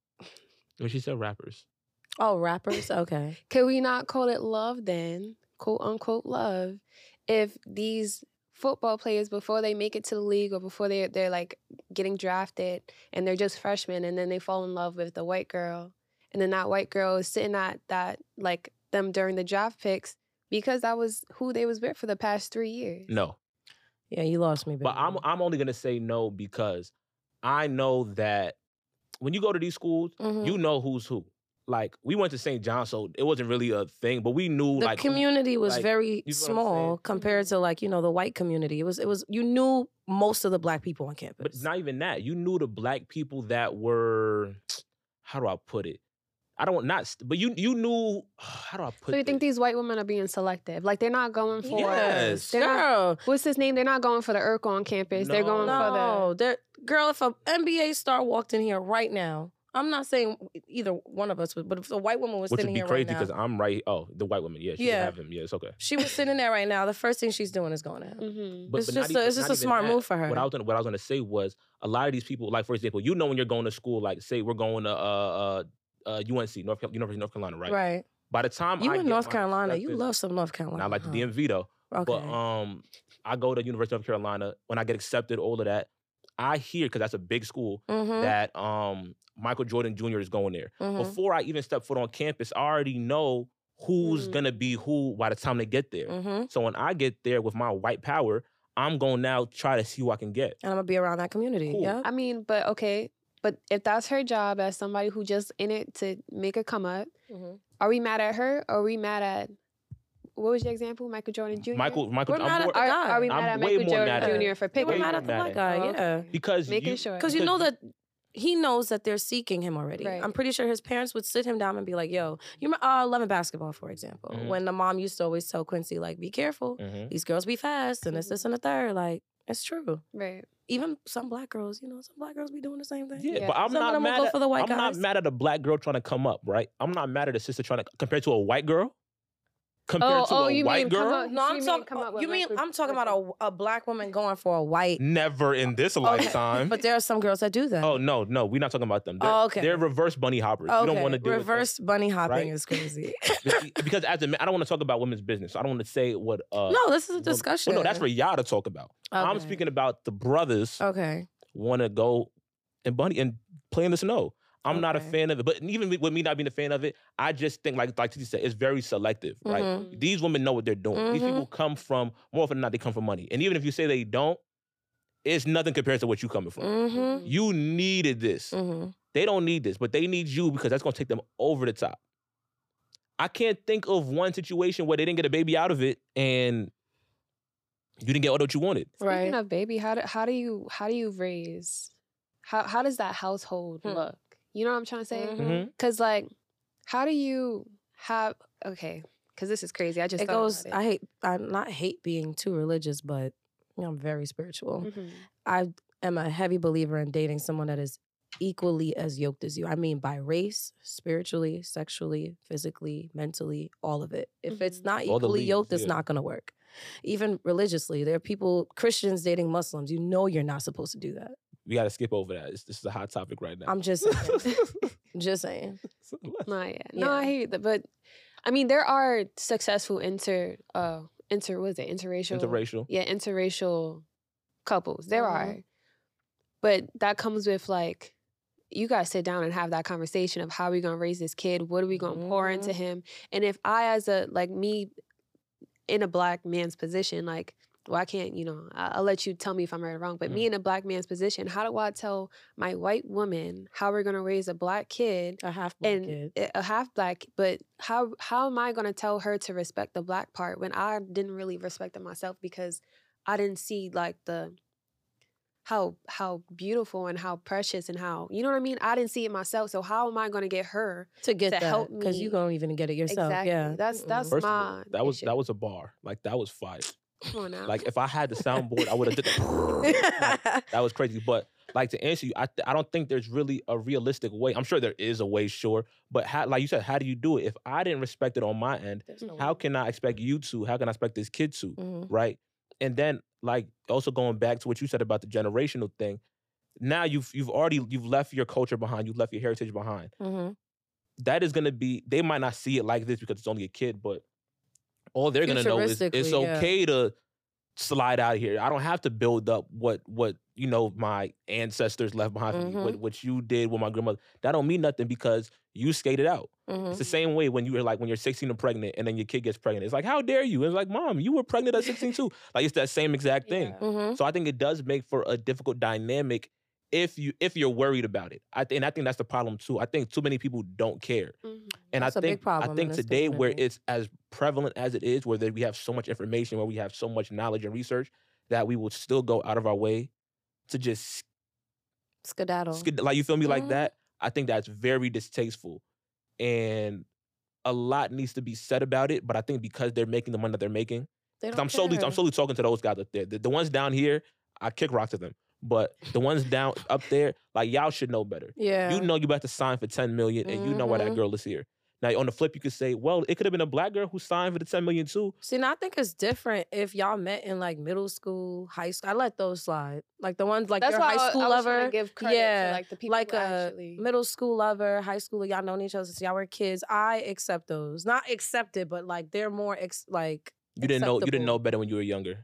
When she said rappers. Oh, rappers? Okay. Could we not call it love then, quote unquote love, if these football players before they make it to the league or before they they're like getting drafted and they're just freshmen and then they fall in love with the white girl and then that white girl is sitting at that like them during the draft picks because that was who they was with for the past three years. No. Yeah, you lost me, baby. But I'm I'm only gonna say no because I know that when you go to these schools, Mhm. you know who's who. Like we went to Saint John, so it wasn't really a thing, but we knew the like community was like, very you know what I'm saying? small compared to like, you know, the white community. It was, it was, you knew most of the black people on But campus. not even that. You knew the black people that were, how do I put it? I don't not, st- but you you knew how do I put? So you think this? these white women are being selective? Like they're not going for Yes. they're not- Girl. what's his name? They're not going for the Urkel on campus. They're going No. for the No, there, girl, if a N B A star walked in here right now, I'm not saying either one of us would, but if a white woman was Which would sitting be here crazy right because now, I'm right. Oh, the white woman. Yeah, she Yeah. can have him. Yeah, it's okay. she was sitting there right now, the first thing she's doing is going to him. Mhm. But, It's but not just a- even- it's just not a even smart that. move for her. What I was gonna, what I was gonna say was a lot of these people, like for example, you know when you're going to school, like say we're going to uh, uh, uh, U N C, North Cal- University of North Carolina, right? Right. By the time You I in get North my Carolina. You acceptance- love some North Carolina. not like the huh? D M V though. Okay. But um, I go to University of North Carolina. When I get accepted, all of that, I hear because that's a big school mm-hmm. that um Michael Jordan Junior is going there. mm-hmm. Before I even step foot on campus, I already know who's Mm. gonna be who by the time they get there. Mm-hmm. So when I get there with my white power, I'm gonna now try to see who I can get. And I'm gonna be around that community. Cool. Yeah. I mean, but okay, but if that's her job as somebody who just in it to make a come up, Mm-hmm. are we mad at her or are we mad at what was your example? Michael Jordan Junior Michael, Michael, We're I'm mad at more- the Are, guy. are we I'm mad at way Michael more Jordan mad at- Junior for Yeah, picking? we're Way mad more at the mad black at- guy. Oh, Yeah. okay. because Making you, sure. Because you know that he knows that they're seeking him already. Right. I'm pretty sure his parents would sit him down and be like, yo, you remember uh, Love and Basketball, for example, Mhm. when the mom used to always tell Quincy, like, be careful. Mhm. These girls be fast and it's this and the third. Like, it's true. Right. Even some black girls, you know, some black girls be doing the same thing. Yeah, Yeah. but I'm Some of not them will mad go at for the white I'm not guys. mad at a black girl trying to come up, right? I'm not mad at a sister trying to compared to a white girl. Compared Oh, to oh, a you white mean come girl, up- No, You I'm mean talking. come up with You mean Michael- I'm talking with about a, a black woman going for a white. never in this lifetime. But there are some girls that do that. Oh no, no, we're not talking about them. They're, Oh, okay. they're reverse bunny hoppers. okay. We don't want to do reverse bunny hopping right? is crazy. because as a man, I don't want to talk about women's business. I don't want to say what. Uh, no, this is a well, discussion. Well, no, that's for y'all to talk about. I'm Okay. speaking about the brothers Okay. want to go and bunny and play in the snow. I'm not a Okay. fan of it, but even with me not being a fan of it, I just think like like Titi said, it's very selective, right? Mhm. These women know what they're doing. These Mhm. people come from more often than not, they come from money, and even if you say they don't, it's nothing compared to what you coming from. Mm-hmm. You needed this. Mm-hmm. They don't need this, but they need you because that's gonna take them over the top. I can't think of one situation where they didn't get a baby out of it and you didn't get all that you wanted. Speaking Right. of baby, how do how do you how do you raise? How how does that household Hmm. look? You know what I'm trying to say? Mhm. Mhm. Cause like, how do you have okay? Cause this is crazy. I just It thought goes. about I hate. I not hate being too religious, but you know, I'm very spiritual. it. Mhm. I am a heavy believer in dating someone that is equally as yoked as you. I mean, by race, spiritually, sexually, physically, mentally, all of it. If it's Mhm. not All the equally leads, yoked, it's yeah. not going to work. Even religiously, there are people, Christians dating Muslims. You know, you're not supposed to do that. We got to skip over that. It's, this is a hot topic right now. I'm just saying. just saying. No, yeah, no, I Yeah. hear that, but I mean, there are successful inter uh inter what is it interracial Interracial. yeah interracial couples. There Mhm. are, but that comes with like. You guys sit down and have that conversation of how are we gonna raise this kid? What are we gonna pour into Mhm. him? And if I, as a like me, in a black man's position, like, well, I can't, you know, I- I'll let you tell me if I'm right or wrong. But me Mhm. in a black man's position, how do I tell my white woman how we're gonna raise a black kid A half black and kid. a- a half black? But how how am I gonna tell her to respect the black part when I didn't really respect it myself because I didn't see like the how how beautiful and how precious and how, you know what I mean? I didn't see it myself, so how am I going to get her to get to that help because me? you don't even get it yourself. Exactly. Yeah, That's that's First of my all, that was issue. that was a bar. Like that was fire. Come on now. Like if I had the soundboard, I would have did that. Like, that was crazy. But like to answer you, I th- I don't think there's really a realistic way. I'm sure there is a way, sure. But how, like you said, how do you do it? If I didn't respect it on my end, no how way. can I expect you to? How can I expect this kid to? Mhm. Right? And then like also going back to what you said about the generational thing. Now you've you've already you've left your culture behind. You've left your heritage behind. Mhm. That is gonna be. They might not see it like this because it's only a kid, but all they're gonna know is it's Futuristically, yeah. okay to slide out of here. I don't have to build up what what you know my ancestors left behind for me. Mhm. What what you did with my grandmother. That don't mean nothing because you skated out. Mhm. It's the same way when you were like when you're sixteen and pregnant and then your kid gets pregnant. It's like, how dare you? It's like, mom, you were pregnant at sixteen too. Like it's that same exact thing. Yeah. Mhm. So I think it does make for a difficult dynamic if you if you're worried about it. I think and I think that's the problem too. I think too many people don't care. Mhm. And That's I a big think problem I in think this today where community. it's as prevalent as it is, where there- we have so much information, where we have so much knowledge and research, that we will still go out of our way to just Skedaddle. skid, like you feel me like Mhm. that. I think that's very distasteful, and a lot needs to be said about it. But I think because they're making the money that they're making, They because don't I'm solely I'm care. solely talking to those guys up there. The, the ones down here, I kick rocks at them. But the ones down up there, like y'all should know better. Yeah. You know you about to sign for ten million, and you know why that Mhm. girl is here. Now on the flip, you could say, well, it could have been a black girl who signed for the ten million too. See, now I think it's different if y'all met in like middle school, high school. I let those slide. Like the ones like That's your why high I, school I was trying lover. to give credit yeah, to like the people like who a actually. middle school lover, high school, y'all known each other since y'all were kids. I accept those. Not accepted, but like they're more ex- like You didn't know you didn't acceptable. know better when you were younger.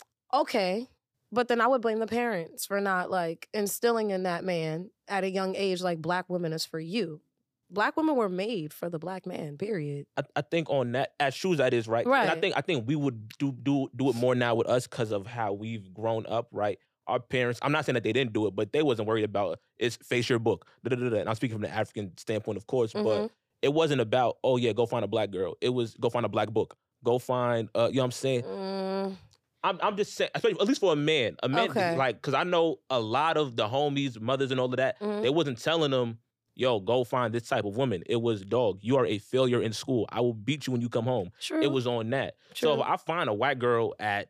Okay. But then I would blame the parents for not like instilling in that man at a young age, like black women is for you. Black women were made for the black man, period. I, I think on that, as true as that is, right? And I Right. think I think we would do do do it more now with us because of how we've grown up, right? Our parents, I'm not saying that they didn't do it, but they wasn't worried about it's face your book. Da, da, da, da. And I'm speaking from the African standpoint, of course, but Mhm. it wasn't about, oh yeah, go find a black girl. It was go find a black book. Go find, uh, you know what I'm saying? Mm, I'm I'm just saying, especially, at least for a man, a man Okay. like, because I know a lot of the homies, mothers, and all of that. Mhm. They wasn't telling them, "Yo, go find this type of woman." It was, "Dog, you are a failure in school. I will beat you when you come home." true. It was on that. So if True. I find a white girl at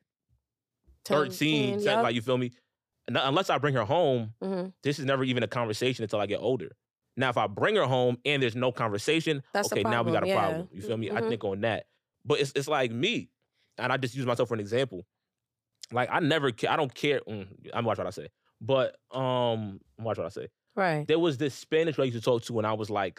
ten, thirteen, ten, said, yep. like you feel me, n- unless I bring her home, Mhm. this is never even a conversation until I get older. Now, if I bring her home and there's no conversation, That's a okay, now we got a problem, yeah. problem. You feel me? I Mhm. think on that. But it's it's like me, and I just use myself for an example. Like I never, ca- I don't care. Mm, I'm watch what I say, but um, watch what I say. Right. There was this Spanish girl I used to talk to when I was like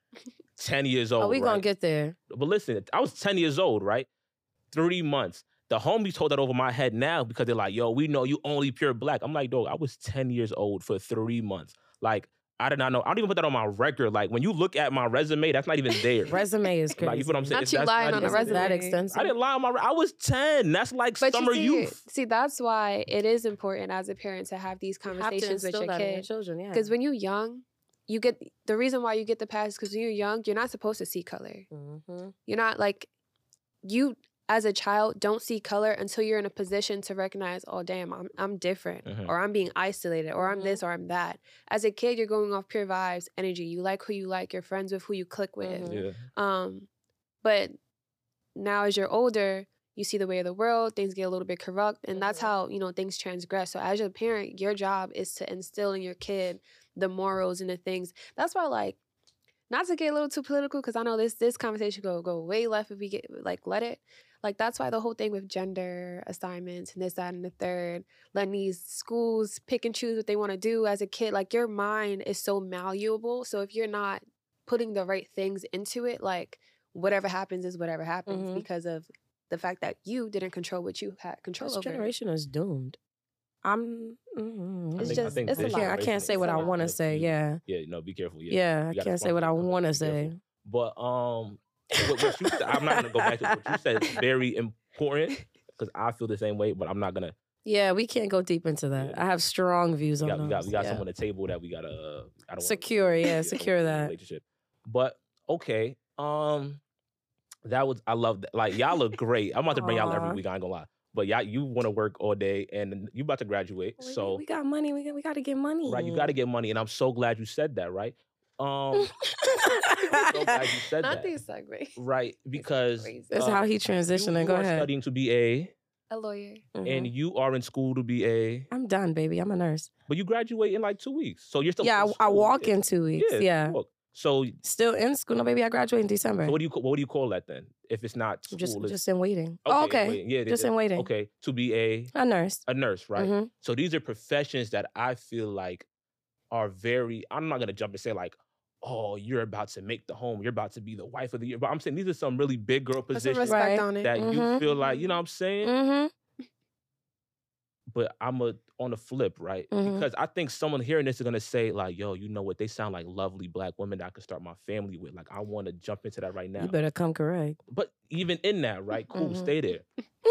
ten years old. Oh, we gonna right? get there. But listen, I was ten years old, right? Three months. The homies hold that over my head now because they're like, yo, we know you only pure black. I'm like, dog, I was ten years old for three months. Like, I did not know. I don't even put that on my record. Like, when you look at my resume, that's not even there. Resume is crazy. Like, you feel what I'm saying? Not It's- you that's lying on a even Is it that resume. extensive? I didn't lie on my. I was ten. That's like But summer you see, youth. see, that's why it is important as a parent to have these You have to conversations with instill your that in your kid. children, yeah. Because when you're young, you get the reason why you get the pass because when you're young, you're not supposed to see color. Mhm. You're not like you as a child don't see color until you're in a position to recognize, oh damn, I'm I'm different, Mhm. or I'm being isolated, or I'm Mhm. this, or I'm that. As a kid, you're going off pure vibes, energy. You like who you like. You're friends with who you click with. Mhm. Yeah. Um, but now as you're older, you see the way of the world, things get a little bit corrupt, and that's Mhm. how, you know, things transgress. So as your parent, your job is to instill in your kid the morals and the things. That's why, like, not to get a little too political, because I know this this conversation go go way left if we get like let it. Like that's why the whole thing with gender assignments and this, that, and the third, letting these schools pick and choose what they want to do as a kid. Like your mind is so malleable. So if you're not putting the right things into it, like whatever happens is whatever happens Mhm. because of the fact that you didn't control what you had control This over. generation is doomed. I'm. mm, It's I think, just- I think it's a this lot. I can't generation say is what I so want to say. confused. Yeah. Yeah, no, be careful. Yeah, Yeah. You I got a can't say strong what I kid coming, want to be careful. say. But um, what, what you said, I'm not gonna go back to what you said. It's very important because I feel the same way, but I'm not gonna. Yeah, we can't go deep into that. Yeah. I have strong views We on got, we those. got, we got yeah. someone at the table that we gotta. Uh, I don't wanna- Secure, yeah, some- secure some that. relationship. But okay, um, that was I love that. Like y'all look great. I'm about to bring y'all every Aw. week. I ain't gonna lie. But y'all, you want to work all day, and you about to graduate. We- so we got money. We got, we got to get money. right, you got to get money, and I'm so glad you said that. Right. Um, I'm so glad you said Not that. these segue. Right, because crazy. That's uh, how he you, transitioning. you Go are ahead. studying to be a, A lawyer. Mhm. and you are in school to be a. I'm done, baby. I'm a nurse. But you graduate in like two weeks, so you're still. Yeah, in I, I school. walk yeah. in two weeks. Yeah, Yeah. you walk. So, Still in school. No, baby, I graduate in December. so what do you ca- what do you call that then? If it's not school, just, it's- just in waiting. okay, Oh, okay. wait, yeah, Just they- in waiting. Okay, to be a A nurse. a nurse, right? Mhm. So these are professions that I feel like are very. I'm not gonna jump and say like, oh, you're about to make the home, you're about to be the wife of the year. But I'm saying these are some really big girl Put some positions respect Right. on it. that you Mhm. feel like, you know what I'm saying? Mm-hmm. But I'm a on the flip, right? Mhm. Because I think someone hearing this is gonna say, like, yo, you know what? They sound like lovely black women that I could start my family with. Like, I want to jump into that right now. You better come correct. But even in that, right? Cool, Mhm. stay there.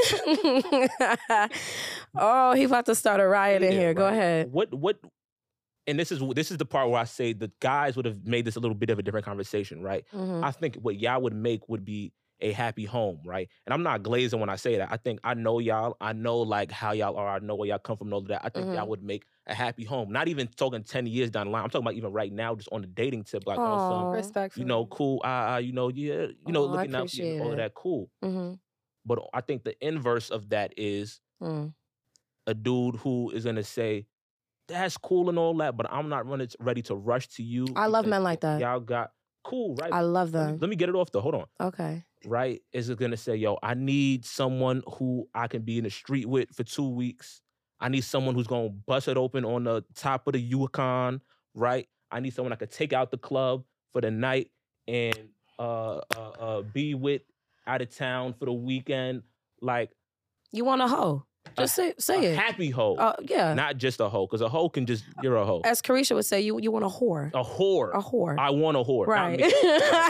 Oh, he about to start a riot in Stay there, here. Go right? ahead. What what and this is this is the part where I say the guys would have made this a little bit of a different conversation, right? Mhm. I think what y'all would make would be a happy home, right? And I'm not glazing when I say that. I think I know y'all. I know like how y'all are. I know where y'all come from and all of that. I think Mhm. y'all would make a happy home. Not even talking ten years down the line. I'm talking about even right now, just on the dating tip, like on some, Aw. Respectful. you know, cool, uh, uh, you know, yeah, you know, Aw, I looking out for you and appreciate all of it. that, cool. Mm-hmm. But I think the inverse of that is Mm. a dude who is gonna say, that's cool and all that, but I'm not running ready to rush to you. I love because men like that. Y'all got cool, right? I love let, me, them. let me get it off though. Hold on. Okay. Right? Is it gonna say, yo, I need someone who I can be in the street with for two weeks. I need someone who's gonna bust it open on the top of the Yukon, right? I need someone I could take out the club for the night and uh uh, uh be with out of town for the weekend. Like You want a hoe? Just say say a it. happy hoe. Uh, yeah. Not just a hoe, because a hoe can just you're a hoe. As Carisha would say, you you want a whore. A whore. A whore. I want a whore. not Right. me.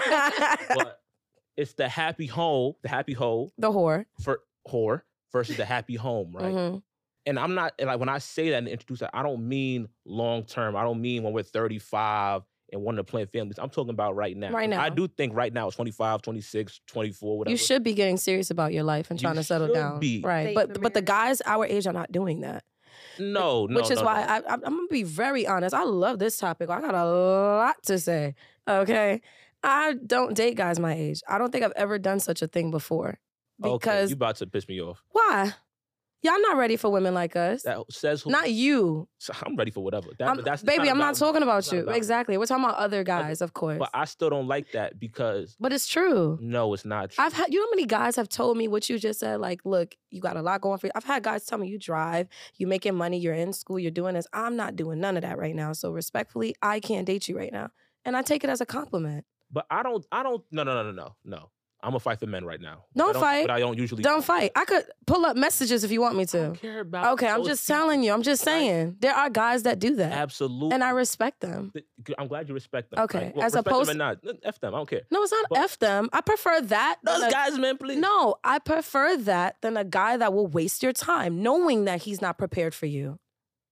But it's the happy hoe, the happy hoe The whore. for whore versus the happy home, right? Mhm. And I'm not and like when I say that and introduce that, I don't mean long term. I don't mean when we're thirty-five and wanting to plan families. I'm talking about right now. Right now. I do think right now it's twenty-five, twenty-six, twenty-four, whatever. You should be getting serious about your life and You try to settle should down. be. Right. Date But for but the marriage. guys our age are not doing that. No, no. Which is no, why no. I, I, I'm gonna be very honest. I love this topic. I got a lot to say. Okay, I don't date guys my age. I don't think I've ever done such a thing before. Okay, Because you about to piss me off. why? Y'all not ready for women like us. That says who? Not you, So I'm ready for whatever. That, I'm- but that's baby. I'm not about me. talking about It's not you. about me. Exactly. We're talking about other guys, of course. But I still don't like that because But it's true. no, it's not true. I've had, you know how many guys have told me what you just said? Like, look, you got a lot going for you. I've had guys tell me you drive, you making money, you're in school, you're doing this. I'm not doing none of that right now. So respectfully, I can't date you right now. And I take it as a compliment. But I don't, I don't, no, no, no, no, no, no. I'm gonna fight for men right now. Don't I don't fight. But I don't usually. Don't fight. I could pull up messages if you want me I to. don't care about. Okay, I'm those just people. telling you. I'm just right? saying. There are guys that do that. Absolutely. And I respect them. Th- I'm glad you respect them. Okay, Like, well, as respect opposed- them or not, F them. I don't care. No, it's not But- F them. I prefer that. than Those a- guys, man, please. No, I prefer that than a guy that will waste your time knowing that he's not prepared for you.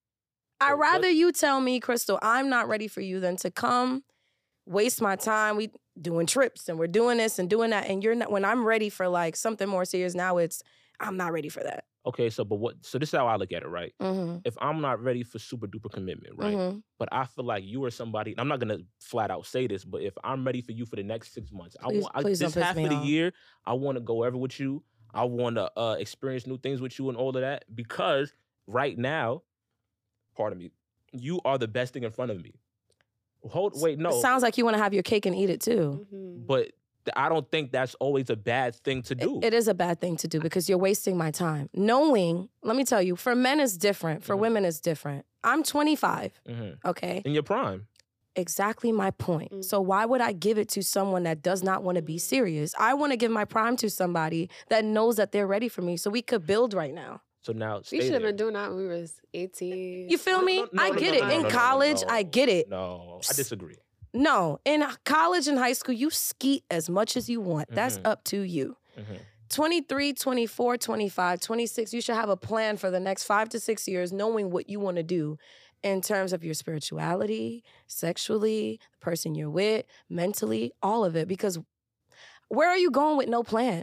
I'd But what- rather you tell me, Crystal, I'm not ready for you than to come waste my time. We doing trips and we're doing this and doing that. And you're not, when I'm ready for like something more serious now, it's, I'm not ready for that. Okay, so but what? So this is how I look at it, right? Mm-hmm. If I'm not ready for super duper commitment, right? Mm-hmm. But I feel like you are somebody. And I'm not gonna flat out say this, but if I'm ready for you for the next six months, Please- I want I, please this don't piss half me of the off. year, I want to go ever with you. I want to uh, experience new things with you and all of that because right now, pardon me, you are the best thing in front of me. Hold, wait, no, It sounds like you want to have your cake and eat it too. Mhm. but th- I don't think that's always a bad thing to It- do. it is a bad thing to do because you're wasting my time. Knowing, let me tell you, for men it's different. For Mhm. women it's different. I'm twenty-five, Mhm. okay? In your prime. Exactly my point. Mm. So why would I give it to someone that does not want to be serious? I want to give my prime to somebody that knows that they're ready for me so we could build right now. So now We stay should have there. been doing that when we was eighteen. You feel No, me? no, no, I no, get no, it. no, In no, no, no, college, no. I get it. No, I disagree. No, in college and high school, you skeet as much as you want. That's Mhm. up to you. Mhm. twenty-three, twenty-four, twenty-five, twenty-six, you should have a plan for the next five to six years, knowing what you want to do in terms of your spirituality, sexually, the person you're with, mentally, all of it. Because where are you going with no plan?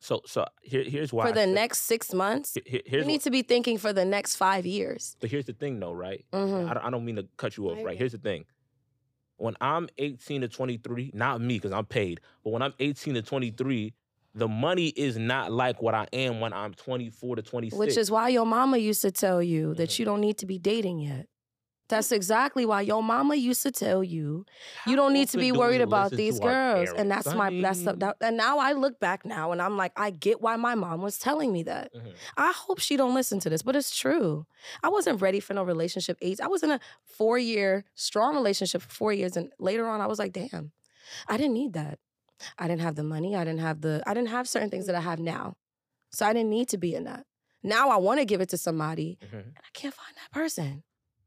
So, so here, here's why For I the said- next six months, here- you here's need what- to be thinking for the next five years. But here's the thing, though, right? Mhm. I, don't, I don't mean to cut you off, I right? agree. Here's the thing. When I'm eighteen to twenty-three, not me because I'm paid, but when I'm eighteen to twenty-three, the money is not like what I am when I'm twenty-four to twenty-six. Which is why your mama used to tell you that Mhm. you don't need to be dating yet. That's exactly why your mama used to tell you you don't need to often be do we worried about listen these to our girls. And parents? that's I my that's the, mean- that, and now I look back now and I'm like, I get why my mom was telling me that. Mhm. I hope she don't listen to this, but it's true. I wasn't ready for no relationship age. I was in a four year strong relationship for four years, and later on I was like, damn, I didn't need that. I didn't have the money. I didn't have the. I didn't have certain things that I have now, so I didn't need to be in that. Now I want to give it to somebody, Mhm. and I can't find that person.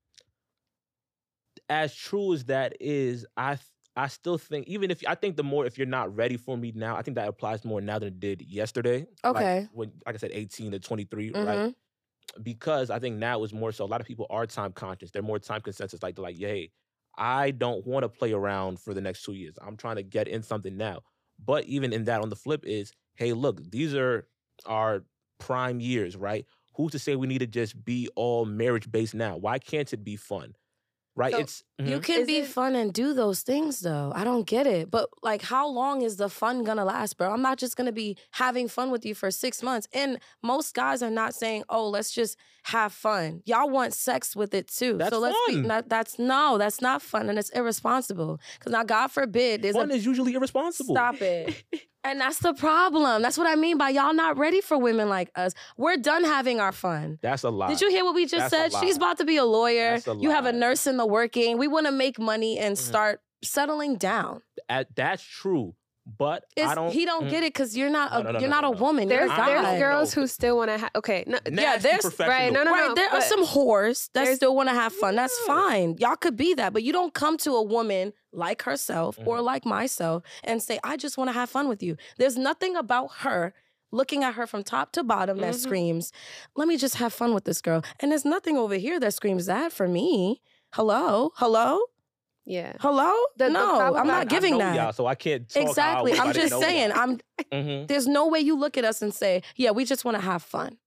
As true as that is, I th- I still think, even if I think the more, if you're not ready for me now, I think that applies more now than it did yesterday. Okay. Like, when, like I said, eighteen to twenty-three, Mhm. right? Because I think now is more so, a lot of people are time conscious. They're more time consensus. Like, they're like, hey, I don't want to play around for the next two years. I'm trying to get in something now. But even in that, on the flip is, hey, look, these are our prime years, right? Who's to say we need to just be all marriage based now? Why can't it be fun? Right? So, it's You mhm. can Is be it- fun and do those things though. I don't get it. But like, how long is the fun gonna last, bro? I'm not just gonna be having fun with you for six months. And most guys are not saying, oh, let's just have fun. Y'all want sex with it too. That's so let's fun. be not, that's no, that's not fun and it's irresponsible. Cause now God forbid there's Fun a is usually irresponsible. stop it. And that's the problem. That's what I mean by y'all not ready for women like us. We're done having our fun. That's a lie. Did you hear what we just That's a said? She's lie. about to be a lawyer. That's a You have a lie. nurse in the working. We want to make money and Mhm. start settling down. At- that's true, but It's, I don't. he don't mm, get it because you're not No, a no, no, you're no, not no, a no. woman. There's you're a I there's guy. don't girls know. who still want to have. Okay, no, Nasty yeah, there's professional. right. No, no, right. no. There are but some whores that there's- still want to have fun. That's Yeah. fine. Y'all could be that, but you don't come to a woman like herself or Mhm. like myself and say, "I just want to have fun with you." There's nothing about her. Looking at her from top to bottom that Mhm. screams, let me just have fun with this girl. And there's nothing over here that screams that for me. Hello? Hello? Yeah. Hello? The- the no, problem I'm about- not giving I know that. y'all, so I can't talk Exactly. How I I'm would if I just didn't know saying, y'all. I'm Mhm. there's no way you look at us and say, yeah, we just want to have fun.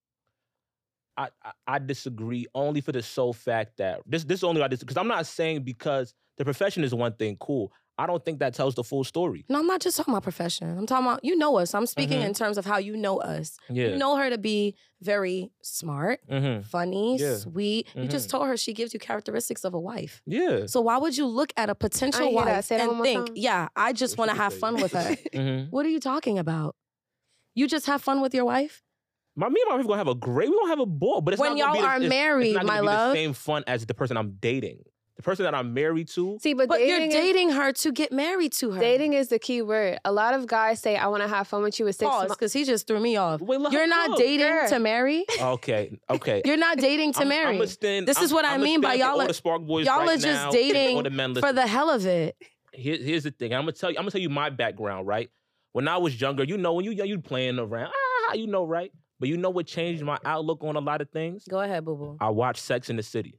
I, I I disagree only for the sole fact that this this is only I disagree because I'm not saying because the profession is one thing, cool. I don't think that tells the full story. No, I'm not just talking about profession. I'm talking about, you know us. I'm speaking Mhm. in terms of how you know us. Yeah. You know her to be very smart, mm-hmm. funny, Yeah. sweet. You just Mhm. told her she gives you characteristics of a wife. Yeah. So why would you look at a potential hear that. wife Say that one and more think, time. yeah, I just What want to she have say? fun with her? mm-hmm. What are you talking about? You just have fun with your wife? My me and my wife gonna have a great. We gonna have a ball, but it's When not gonna y'all be the- are it's- it's married, not gonna my be love. the same fun as the person I'm dating. The person that I'm married to. See, but, But dating you're is- dating her to get married to her. Dating is the key word. A lot of guys say, "I want to have fun with you." With six Pause, months. because he just threw me off. Wait, let You're her not cook. dating Girl. to marry? Okay. Okay. You're not dating to I'm, marry. I'ma stand, This is I'm- what I I'ma mean by stand for y'all all are- the Spark Boys y'all right are just now, and dating all the men for listening. the hell of it. Here, here's the thing. I'm gonna tell you. I'm gonna tell you my background. Right. When I was younger, you know, when you young, you playing around. Ah, you know, right. But you know what changed my outlook on a lot of things? Go ahead, boo boo. I watched Sex in the City.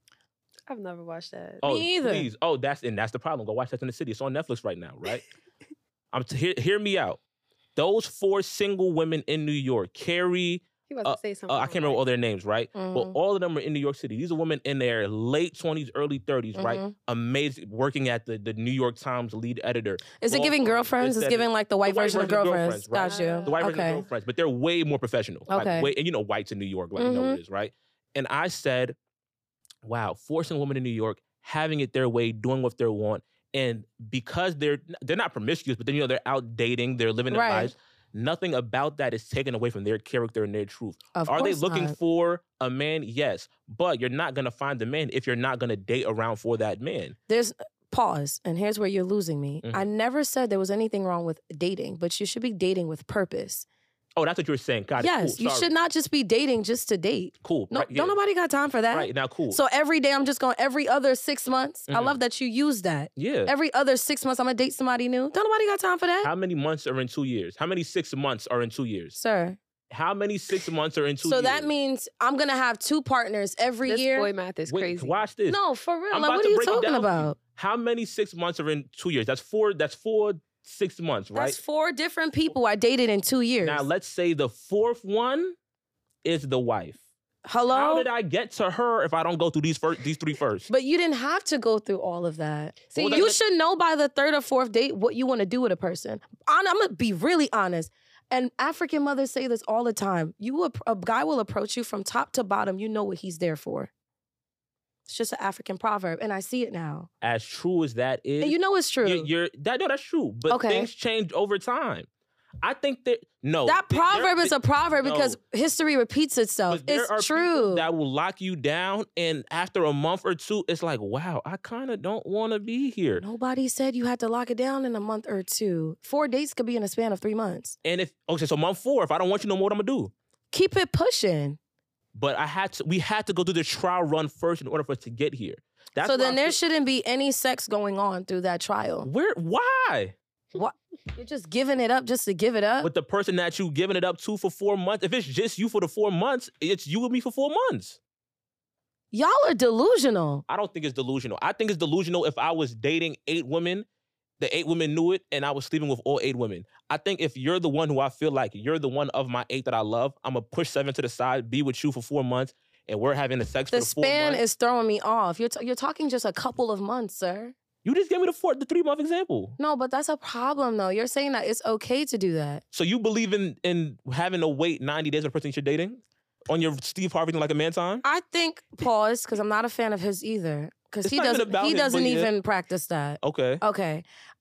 I've never watched that. Oh, Me either. please. Oh, that's and that's the problem. Go watch Sex in the City. It's on Netflix right now, right? I'm t- hear, hear me out. Those four single women in New York, Carrie, He was uh, to say something. uh, I can't remember all their names, right? But Mhm. all of them are in New York City. These are women in their late twenties, early thirties, right? Mhm. Amazing, working at the, the New York Times lead editor. Is it law giving firm, girlfriends? this, It's that, giving and- like the white, white version of version of girlfriends. Girlfriends, Got you. the white version of okay. girlfriends, but they're way more professional. Like, Okay. way, and you know, whites in New York, like you know what it is, right? And I said, wow, forcing women in New York, having it their way, doing what they want. And because they're they're not promiscuous, but then you know they're out dating, they're living their Right. lives. Nothing about that is taken away from their character and their truth. Of Are they course looking not. for a man? Yes. But you're not gonna find the man if you're not gonna date around for that man. There's pause, and here's where you're losing me. Mhm. I never said there was anything wrong with dating, but you should be dating with purpose. Oh, that's what you were saying. Got it. yes, Cool. you Sorry. should not just be dating just to date. Cool. No, Right, yeah. don't nobody got time for that. Right now, cool. So every day I'm just going every other six months. I Mhm. love that you use that. yeah. Every other six months I'm gonna date somebody new. Don't nobody got time for that, How many months are in two years? How many six months are in two years? sir. How many six months are in two So years? that means I'm gonna have two partners every This year. boy math is Wait, crazy. watch this. No, for real. I'm Like, about what to are you break it talking down for you. about? How many six months are in two years? That's four. That's four six months, right? That's four different people I dated in two years. Now, let's say the fourth one is the wife. Hello? How did I get to her if I don't go through these first, these three first? But you didn't have to go through all of that. See, Well, that- you should know by the third or fourth date what you want to do with a person. I'm, I'm going to be really honest. And African mothers say this all the time. You a, a guy will approach you from top to bottom. You know what he's there for. It's just an African proverb, and I see it now. As true as that is, And you know it's true. You're, you're that no, that's true. But Okay. things change over time. I think that no, that th- proverb there- is a proverb no. because history repeats itself. But there It's are true. people that will lock you down, and after a month or two, it's like, wow, I kind of don't want to be here. Nobody said you had to lock it down in a month or two. Four dates could be in a span of three months. And if okay, so month four, if I don't want you no more, what I'm gonna do? Keep it pushing. But I had to. We had to go through the trial run first in order for us to get here. That's so why then I there feel- shouldn't be any sex going on through that trial. Where? Why? What? You're just giving it up just to give it up? With the person that you giving it up to for four months. If it's just you for the four months, it's you and me for four months. Y'all are delusional. I don't think it's delusional. I think it's delusional if I was dating eight women, the eight women knew it, and I was sleeping with all eight women. I think if you're the one who I feel like you're the one of my eight that I love, I'm gonna push seven to the side, be with you for four months, and we're having the sex The for the four span months. is throwing me off. You're, t- you're talking just a couple of months, sir. You just gave me the four, the three month example. No, but that's a problem, though. You're saying that it's okay to do that. So you believe in in having to wait ninety days for the person you're dating on your Steve Harvey thing like a man time? I think, pause, because I'm not a fan of his either. Because It's he not even doesn't, about he him, doesn't but yeah. even practice that. Okay. Okay.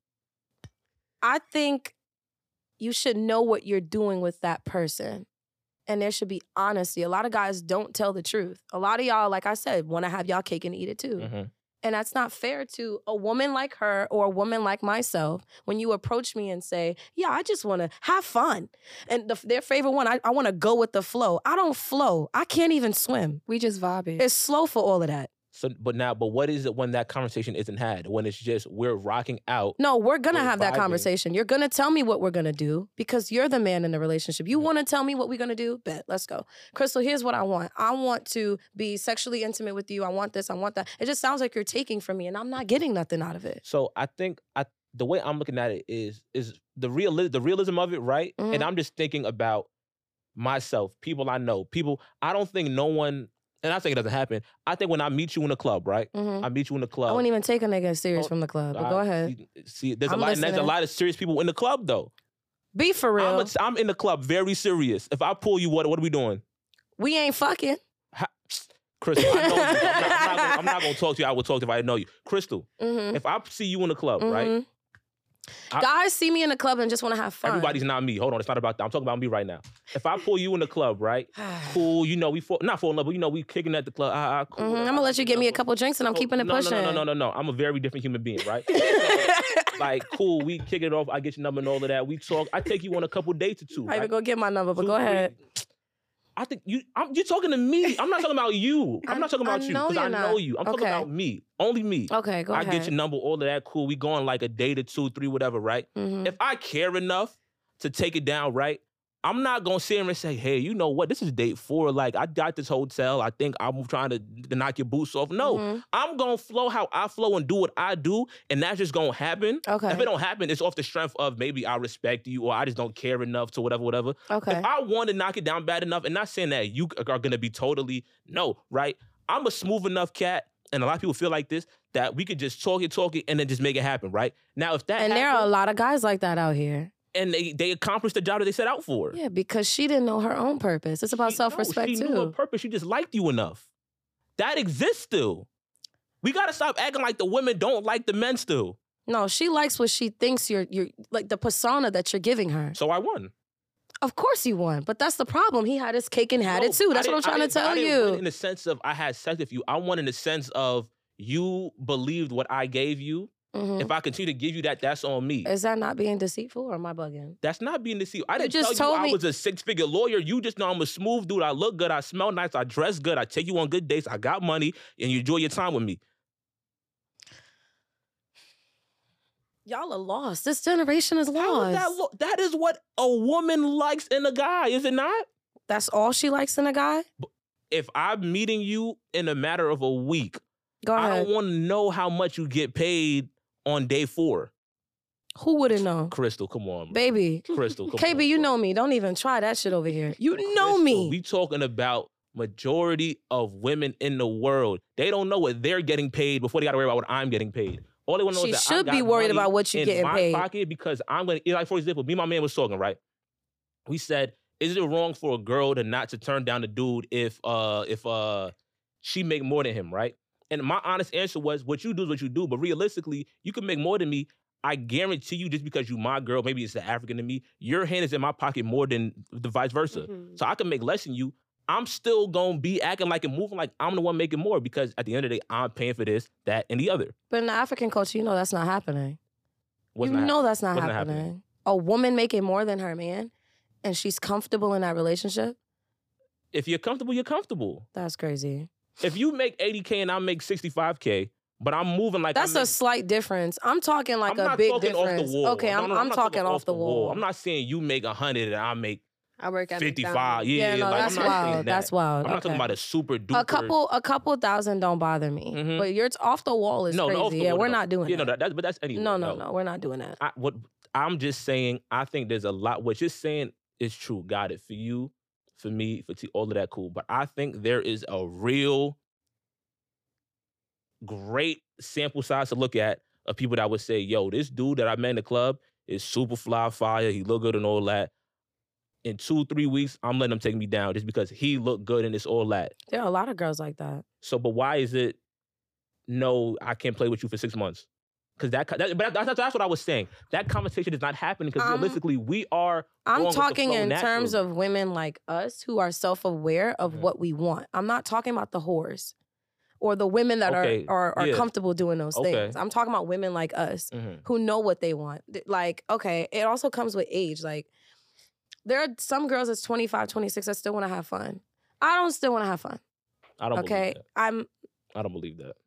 I think you should know what you're doing with that person. And there should be honesty. A lot of guys don't tell the truth. A lot of y'all, like I said, want to have y'all cake and eat it too. Mhm. And that's not fair to a woman like her or a woman like myself when you approach me and say, yeah, I just want to have fun. And the, their favorite one, I, I want to go with the flow. I don't flow. I can't even swim. We just vibing. It's slow for all of that. So, but now, but what is it when that conversation isn't had? When it's just we're rocking out. No, we're going to We're have that vibing. conversation. You're going to tell me what we're going to do because you're the man in the relationship. You want to tell me what we're going to do? Bet, let's go. Crystal, here's what I want. I want to be sexually intimate with you. I want this. I want that. It just sounds like you're taking from me and I'm not getting nothing out of it. So I think I the way I'm looking at it is is the real the realism of it, right? Mhm. And I'm just thinking about myself, people I know, people. I don't think no one, and I think it doesn't happen. I think when I meet you in a club, right? Mhm. I meet you in a I club. wouldn't even take a nigga serious Oh, from the club, but I- go ahead. See, see, there's I'm a lot, and there's a listening. lot of serious people in the club though. Be for real. I'm, a, I'm in the club, very serious. If I pull you, what what are we doing? We ain't fucking. How, Crystal, I know you. I'm not, I'm, not gonna, I'm not gonna talk to you. I would talk to you if I didn't know you. Crystal, Mhm. if I see you in the club, right? Mhm. I- Guys see me in the club and just want to have fun. Everybody's not me. Hold on, it's not about that. I'm talking about me right now. If I pull you in the club, right? Cool, you know we fall, not fall in love, but you know we kicking at the club. Ah, ah, cool. Mhm. whatever. I'm gonna let you get me a No, couple drinks and I'm no, keeping it no, pushing. No, no, no, no, no, no. I'm a very different human being, right? Like, cool, we kick it off. I get your number and all of that. We talk. I take you on a couple dates or two. I right? even go get my number, but Two, go three. ahead. I think you. I'm, you're talking to me. I'm not talking about you. I'm I- not talking I about you know because I you're know not. you. I'm talking Okay. about me. Only me. Okay, go I ahead. get your number, all of that. Cool. We go on like a date or two, three, whatever, right? Mhm. If I care enough to take it down, right? I'm not gonna sit here and say, hey, you know what? This is date four. Like, I got this hotel. I think I'm trying to, to knock your boots off. No, Mhm. I'm gonna flow how I flow and do what I do, and that's just gonna happen. Okay. If it don't happen, it's off the strength of maybe I respect you or I just don't care enough to whatever, whatever. Okay. If I want to knock it down bad enough, and not saying that you are gonna be totally no, right? I'm a smooth enough cat, and a lot of people feel like this, that we could just talk it, talk it, and then just make it happen, right? Now, if that And there are a happens, lot of guys like that out here. and they, they accomplished the job that they set out for. Yeah, because she didn't know her own purpose. It's about She- self-respect no, she too. knew her purpose. She just liked you enough. That exists still. We gotta stop acting like the women don't like the men still. No, she likes what she thinks you're you're like the persona that you're giving her. So I won. Of course you won, but that's the problem. He had his cake and had No, it too. I That's what I'm didn't- I trying to didn't- I tell didn't win you. in the sense of I had sex with you. I won in the sense of you believed what I gave you. Mhm. If I continue to give you that, that's on me. Is that not being deceitful or am I bugging? That's not being deceived. I You didn't just tell you told I me- was a six-figure lawyer. You just know I'm a smooth dude. I look good. I smell nice. I dress good. I take you on good dates. I got money, and you enjoy your time with me. Y'all are lost. This generation is How lost. is that, lo- that is what a woman likes in a guy, is it not? That's all she likes in a guy? If I'm meeting you in a matter of a week, Go I ahead. don't want to know how much you get paid on day four. Who wouldn't know? Crystal, come on, bro. Baby. Crystal, come K B, on, you bro. know me. Don't even try that shit over here. You know Crystal, me. We talking about majority of women in the world. They don't know what they're getting paid before they got to worry about what I'm getting paid. All they want to know She is that I should got be worried money about what you in getting my paid. pocket because I'm going to, like, for example, me and my man was talking, right? We said, is it wrong for a girl to not to turn down the dude if uh if uh she make more than him, right? And my honest answer was, what you do is what you do. But realistically, you can make more than me. I guarantee you, just because you my girl, maybe it's the African in me, your hand is in my pocket more than the vice versa. Mhm. So I can make less than you. I'm still gonna be acting like and moving like I'm the one making more because at the end of the day, I'm paying for this, that, and the other. But in the African culture, you know that's not happening. What's you not know hap- that's not what's happening. not happening? A woman making more than her man and she's comfortable in that relationship? If you're comfortable, you're comfortable. That's crazy. If you make eighty K and I make sixty-five K, but I'm moving like That's I a make, slight difference. I'm talking like I'm a not big talking difference. off the wall. Okay, No, I'm, no, no, I'm not talking off the wall. I'm not saying you make one hundred and I make I work at fifty-five. McDonald's. Yeah, Yeah, no, like, that's I'm not saying wild. that. That's wild. I'm not Okay. talking about a super duper. A couple, a couple thousand don't bother me, Mhm. but you're off the wall is no, crazy. no, off the yeah, wall, we're no. not doing Yeah, that. no, that, that's, but that's anyway. no, no, no, we're not doing that. I, what I'm just saying, I think there's a lot. What you're saying is true. Got it for you, for me, for T, all of that cool. But I think there is a real great sample size to look at of people that would say, "Yo, this dude that I met in the club is super fly fire. He look good and all that. In two, three weeks, I'm letting him take me down just because he looked good and it's all that." There are a lot of girls like that. So, but why is it? No, I can't play with you for six months. Because that, that, but that's, that's what I was saying. That conversation is not happening because Um, realistically, we are. I'm going with the talking flow in terms naturally. of women like us who are self-aware of Mhm. what we want. I'm not talking about the whores or the women that Okay, are are, are yeah. comfortable doing those Okay. things. I'm talking about women like us Mhm. who know what they want. Th- Like, okay, it also comes with age. Like, there are some girls that's twenty-five, twenty-six that still want to have fun. I don't still want to have fun. I don't Okay, believe that. I'm. I don't believe that.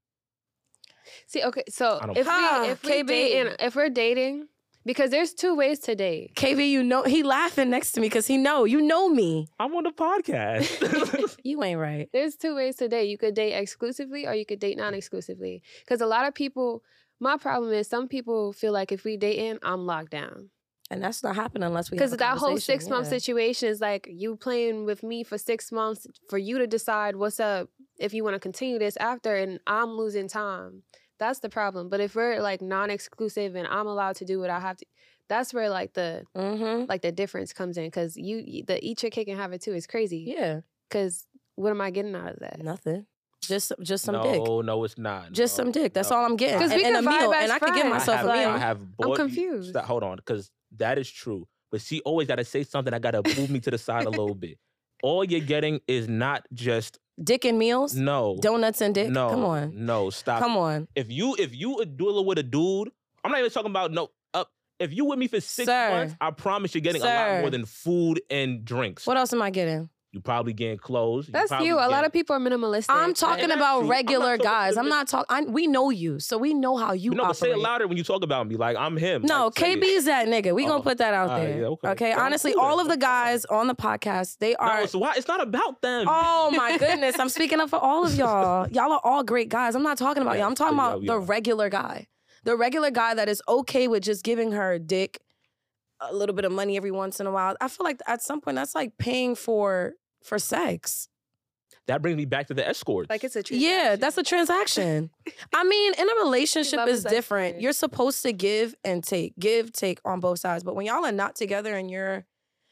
See, okay, so I don't- if Ah, we if we K B. dating, if we're dating, because there's two ways to date. K V, you know, he laughing next to me because he know, you know me. I'm on the podcast. You ain't right. There's two ways to date. You could date exclusively or you could date non-exclusively. Because a lot of people, my problem is some people feel like if we dating, I'm locked down. And that's not happening unless we have Because a that whole conversation, six month yeah. situation is like you playing with me for six months for you to decide what's up if you want to continue this after, and I'm losing time. That's the problem. But if we're like non-exclusive and I'm allowed to do what I have to, that's where like the Mm-hmm. like the difference comes in. Because you the eat your cake and have it too is crazy. Yeah, Because what am I getting out of that? nothing. Just just some no, dick. no, it's not. Just No, some dick. That's no. all I'm getting. 'Cause And, we and a can vibe meal. as And I could give friends. myself I have, a meal. I have bought you- confused. Stop, hold on, because that is true. But she always got to say something that got to move me to the side a little bit. All you're getting is not just Dick and meals? no Donuts and dick? No, Come on. no, stop. Come on. If you if you a dueler with a dude, I'm not even talking about no up. If you with me for six Sir. months, I promise you're getting a Sir. lot more than food and drinks. What else am I getting? You probably getting clothes. That's probably you. A lot getting- of people are minimalistic. I'm talking that's about true. I'm regular not talking guys. to I'm the- not talking. We know you, so we know how you No, but say operate. it louder when you talk about me. Like I'm him. No, Like, say it. K B's that nigga. We Oh, gonna put that out all right, there. yeah, okay. okay. I'm Honestly, cool all then. of the That's fine. guys on the podcast, they are. No, so why? It's not about them. Oh my goodness, I'm speaking up for all of y'all. Y'all are all great guys. I'm not talking about y'all. I'm Yes, talking yeah, about we the are. regular guy. The regular guy that is okay with just giving her dick, a little bit of money every once in a while. I feel like at some point that's like paying for for sex. That brings me back to the escorts. like it's a Yeah, that's a transaction. I mean, in a relationship Love is is different. expert. You're supposed to give and take, give, take on both sides. But when y'all are not together and you're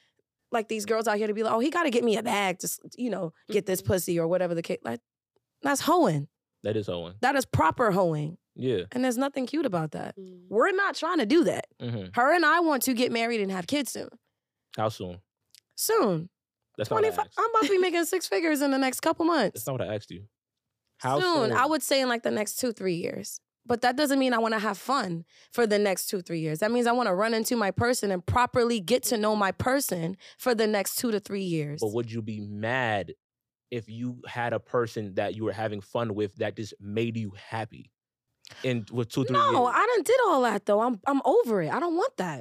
like these girls out here to be like, oh, he got to get me a bag to, you know, get this Mhm. pussy or whatever the case. Like, that's hoeing. that is Owen. That is proper hoeing. Yeah. And there's nothing cute about that. Mm. We're not trying to do that. Mm-hmm. Her and I want to get married and have kids soon. How soon? Soon. That's not what I twenty-five. asked. I'm about to be making six figures in the next couple months. That's not what I asked you. How soon. soon? I would say in like the next two, three years. But that doesn't mean I want to have fun for the next two, three years. That means I want to run into my person and properly get to know my person for the next two to three years. But would you be mad if you had a person that you were having fun with that just made you happy in with two, three no, years? I done did all that though. I'm I'm over it. I don't want that.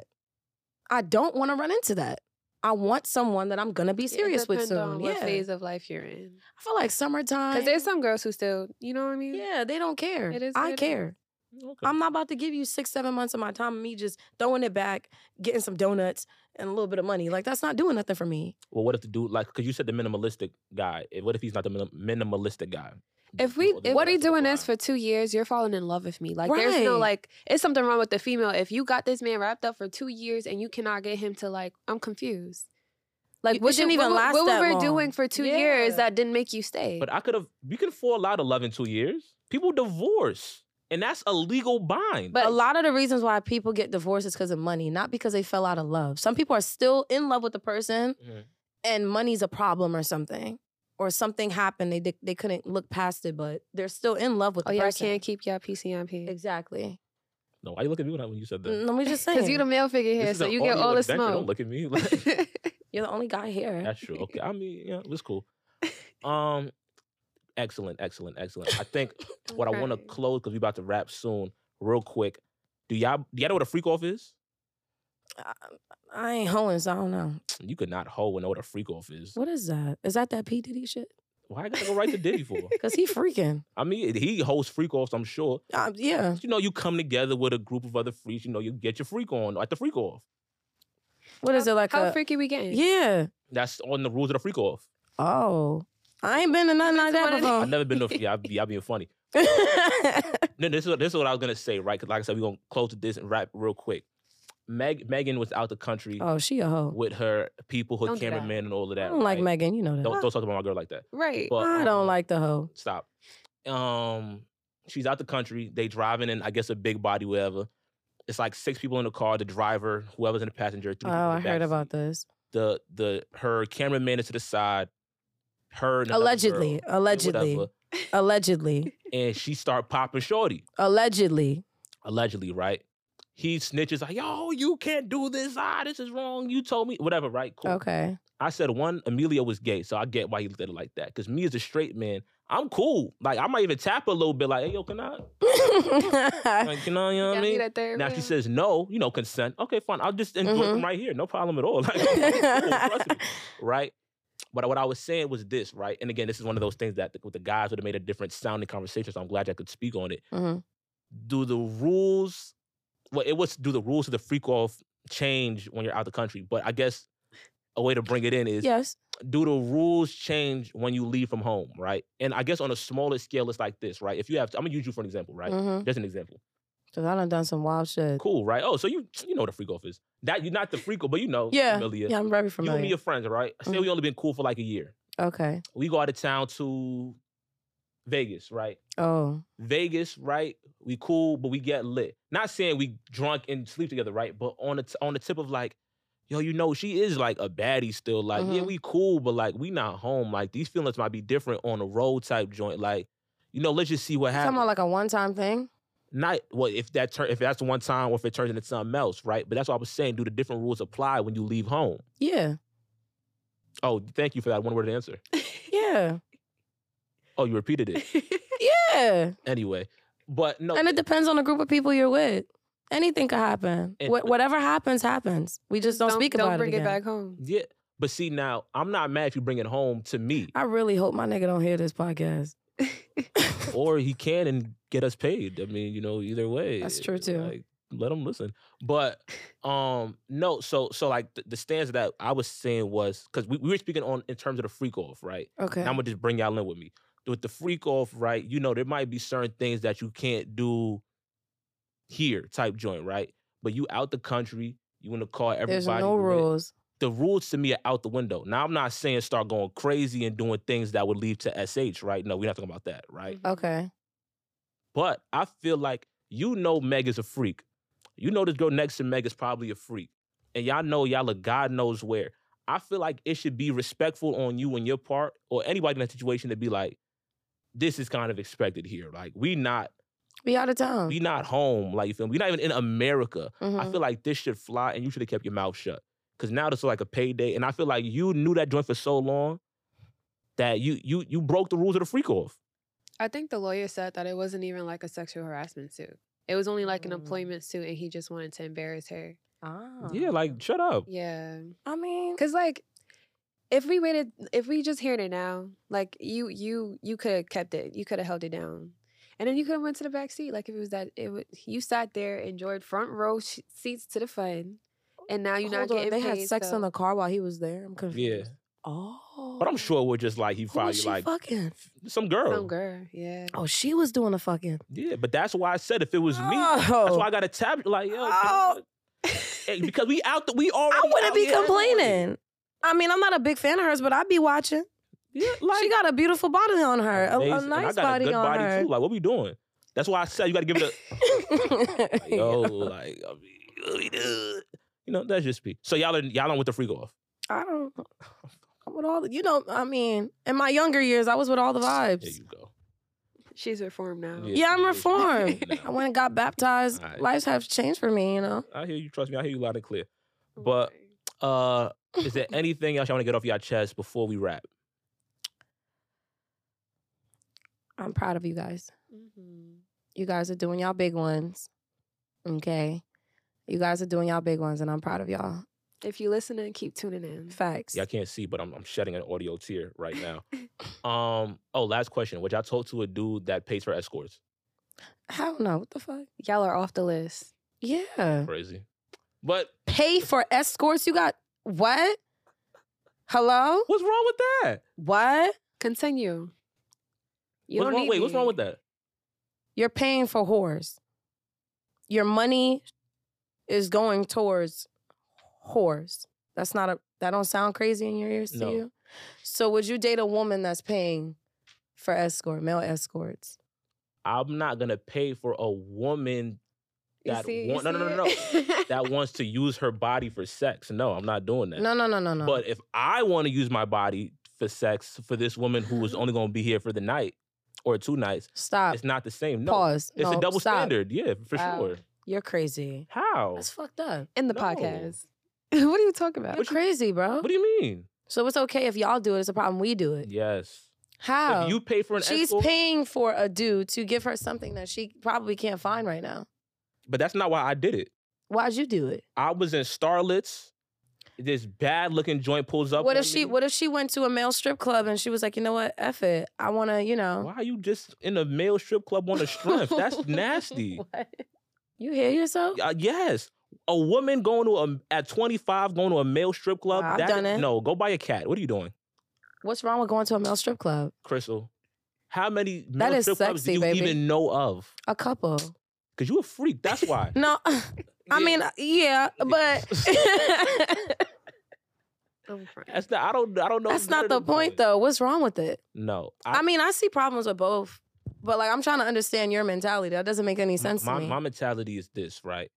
I don't want to run into that. I want someone that I'm gonna be serious with soon. On Yeah. what phase of life you're in? I feel like summertime. Because there's some girls who still, you know what I mean? Yeah, they don't care. It is I what it is. care. Okay. I'm not about to give you six, seven months of my time and me just throwing it back, getting some donuts and a little bit of money. Like, that's not doing nothing for me. Well, what if the dude, like, because you said the minimalistic guy. What if he's not the minim- minimalistic guy? If we, Or the what are you rest of the doing this line? for two years? You're falling in love with me. Like, there's no Right. like, it's something wrong with the female. If you got this man wrapped up for two years and you cannot get him to like, I'm confused. Like, It what shouldn't did- even what, last what that we were long. doing for two Yeah. years that didn't make you stay. But I could have, you can fall out of love in two years. People divorce. And that's a legal bind. But- a lot of the reasons why people get divorced is because of money, not because they fell out of love. Some people are still in love with the person Mhm. and money's a problem or something. Or something happened, they, they they couldn't look past it, but they're still in love with oh, the yeah, I person. can't keep y'all P C on P. Exactly. No, why you look at me when I- when you said that? No, we just saying. Because you the male figure This here, is so an you get audio all the adventure. Don't smoke. look at me. Like, You're the only guy here. that's true. Okay. I mean, yeah, it's cool. Um, excellent, excellent, excellent. I think what I want to Okay. close, because we about to wrap soon, real quick. Do y'all, do y'all know what a freak off is? I, I ain't hoeing, so I don't know. You could not hoe and know what a freak off is. What is that? Is that that P. Diddy shit? Why I gotta go right to Diddy for? Because he freaking. I mean, he hosts freak offs, I'm sure. Uh, yeah. You know, you come together with a group of other freaks, you know, you get your freak on at the freak off. What is it like How a... freaky we getting? Yeah. That's on the rules of the freak off. Oh. I ain't been to nothing like that Been to one I've before. never been to, yeah, I- y'all being funny. No, this is what, this is what I was gonna say, right? Because like I said, we're gonna close with this and wrap real quick. Meg Megan was out the country Oh, she a hoe. with her people, her Don't do that. cameraman, and all of I that. don't like right? Megan, you know that. Don't, don't talk about my girl like that. Right. But, I don't um, like the hoe. Stop. Um, she's out the country. They driving in, I guess, a big body, whatever. It's like six people in the car. The driver, whoever's in the passenger. Three Oh, people in I the heard backseat. about this. The the her cameraman is to the side. Her and another Allegedly. girl, Allegedly. whatever, Allegedly. and she start popping shorty. Allegedly. Allegedly, right? He snitches like, yo, you can't do this. Ah, this is wrong. You told me. Whatever, right? Cool. Okay. I said, one, Amelia was gay, so I get why he looked at it like that. Because me as a straight man, I'm cool. Like, I might even tap her a little bit, like, hey, yo, can I? Like, you know, you know what I Y'all mean? need a third Now she wheel? says no, you know, consent. Okay, fine. I'll just enjoy Mhm. from right here. No problem at all. Like, I'm cool, trust me, right? But what I was saying was this, right? And again, this is one of those things that with the guys would have made a different sounding conversation, so I'm glad I could speak on it. Mhm. Do the rules, well, it was, do the rules of the freak off change when you're out the country? But I guess a way to bring it in is, Yes. do the rules change when you leave from home, right? And I guess on a smaller scale, it's like this, right? If you have, I'm gonna use you for an example, right? Mm-hmm. Just an example. Because I done done some wild shit. Cool, right? Oh, so you you know what a freak off is. That you're not the freak off, but you know, Yeah. familiar. Yeah, I'm very You and me familiar. are friends, right? Say Mhm. we only been cool for like a year. Okay. We go out of town to Vegas, right? Oh. Vegas, right? We cool, but we get lit. Not saying we drunk and sleep together, right? But on the t- on the tip of like, yo, you know, she is like a baddie still. Like, yeah, Mhm. we cool, but like we not home. Like these feelings might be different on a road type joint. Like, you know, let's just see what You talking happens. about like a one-time thing? Not well, if that turn if that's one time or if it turns into something else, right? But that's what I was saying. Do the different rules apply when you leave home? Yeah. Oh, thank you for that one word answer. Yeah. Oh, you repeated it. Yeah. Anyway, but no, And it depends on the group of people you're with. Anything could happen. And- Wh- whatever happens, happens. We just don't, speak don't about bring it it, again. back home. yeah. But see now, I'm not mad if you bring it home to me, I really hope my nigga don't hear this podcast. or he can and get us paid. I mean, you know, either way. That's true, too. Like, let him listen. But um, no. So so like the, the stance that I was saying was because we, we were speaking on in terms of the freak off, right? Okay. And I'm gonna just bring y'all in with me. With the freak off, right? You know, there might be certain things that you can't do here, type joint, right? But you out the country, you in the car, everybody. There's no with it. rules. The rules to me are out the window. Now I'm not saying start going crazy and doing things that would lead to S H, right? No, we're not talking about that, right? Okay. But I feel like you know Meg is a freak. You know this girl next to Meg is probably a freak. And y'all know y'all are God knows where. I feel like it should be respectful on you and your part, or anybody in that situation to be like, this is kind of expected here. Like, we not, We out of town. we not home. Like, you feel me? We not even in America. I Mhm. feel like this should fly and you should have kept your mouth shut. Because now this is like a payday. And I feel like you knew that joint for so long that you you you broke the rules of the freak off. I think the lawyer said that it wasn't even like a sexual harassment suit. It was only like an Mm. employment suit, and he just wanted to embarrass her. Ah. Yeah, like, shut up. Yeah, I mean, cause like, if we waited, if we just heard it now, like you, you, you could have kept it. You could have held it down. And then you could have went to the back seat. Like if it was that, it would, you sat there, enjoyed front row sh- seats to the fun, and now you're Hold not on, getting they paid. had sex so. in the car while he was there. I'm Yeah. confused. Oh. But I'm sure we're just like, he Who probably was she like, fucking? some girl. Some girl, yeah. Oh, she was doing the fucking. Yeah, but that's why I said if it was me, Oh. that's why I got to tap like, yo, Oh. hey, because we out, the, we already I wouldn't out be here anyway. complaining. I mean, I'm not a big fan of hers, but I'd be watching. Yeah, like, She got a beautiful body on her, a, amazing. a And I nice got body, a good on body her. too. Like, what we doing? That's why I said you got to give it a, yo, like, I mean, what we do? You know, that's just me. So y'all, are, y'all on with the freak off. I don't. I'm with all the, you know, I mean, in my younger years, I was with all the vibes. There you go. She's reformed now. Yeah. Yeah, I'm she is. reformed. Now. I went and got baptized. All right. Lives have changed for me, you know. I hear you. Trust me. I hear you loud and clear. But uh, is there anything else y'all want to get off your chest before we wrap? I'm proud of you guys. Mm-hmm. You guys are doing y'all big ones. Okay. You guys are doing y'all big ones, and I'm proud of y'all. If you listening, keep tuning in. Facts. Yeah, I can't see, but I'm, I'm shedding an audio tear right now. um. Oh, last question. Would y'all talk to a dude that pays for escorts? Hell no. What the fuck? Y'all are off the list. Yeah. Crazy. But Pay for escorts? You got what? Hello? what's wrong with that? What? Continue. You What's don't wrong, need wait, what's me. wrong with that? You're paying for whores. Your money is going towards whores. That's not a, that don't sound crazy in your ears to No. you? So would you date a woman that's paying for escort, male escorts? I'm not gonna pay for a woman You that see- you want, no, no, see no, no, no, it? that wants to use her body for sex. No, I'm not doing that. No, no, no, no, no. But if I want to use my body for sex for this woman who is only gonna be here for the night or two nights, Stop. it's not the same. No, Pause. it's No, a double stop. standard. Yeah, for Wow. sure. You're crazy. How? That's fucked up. In the No. podcast. what are you talking about? You're crazy, bro. What do you mean? So it's okay if y'all do it. It's a problem we do it. Yes. How? If you pay for an She's escort, paying for a dude to give her something that she probably can't find right now. but that's not why I did it. Why'd you do it? I was in Starlets. This bad looking joint pulls up. What on if she me. what if she went to a male strip club and she was like, you know what, F it. I wanna, you know. Why are you just in a male strip club on a strength? That's nasty. What? You hear yourself? Uh, yes. A woman going to a at twenty-five going to a male strip club. Wow, I've that- done it. No, go buy a cat. What are you doing, What's wrong with going to a male strip club? Crystal? How many That male is strip clubs do sexy, you baby. even know of? A couple. Because you a freak. That's why. No, I mean, yeah, but I'm crying. That's the, I don't. I don't know. that's none not of the them point, joints. though. What's wrong with it? No. I mean, I see problems with both, but like, I'm trying to understand your mentality. That doesn't make any sense my, to me. my mentality is this, right?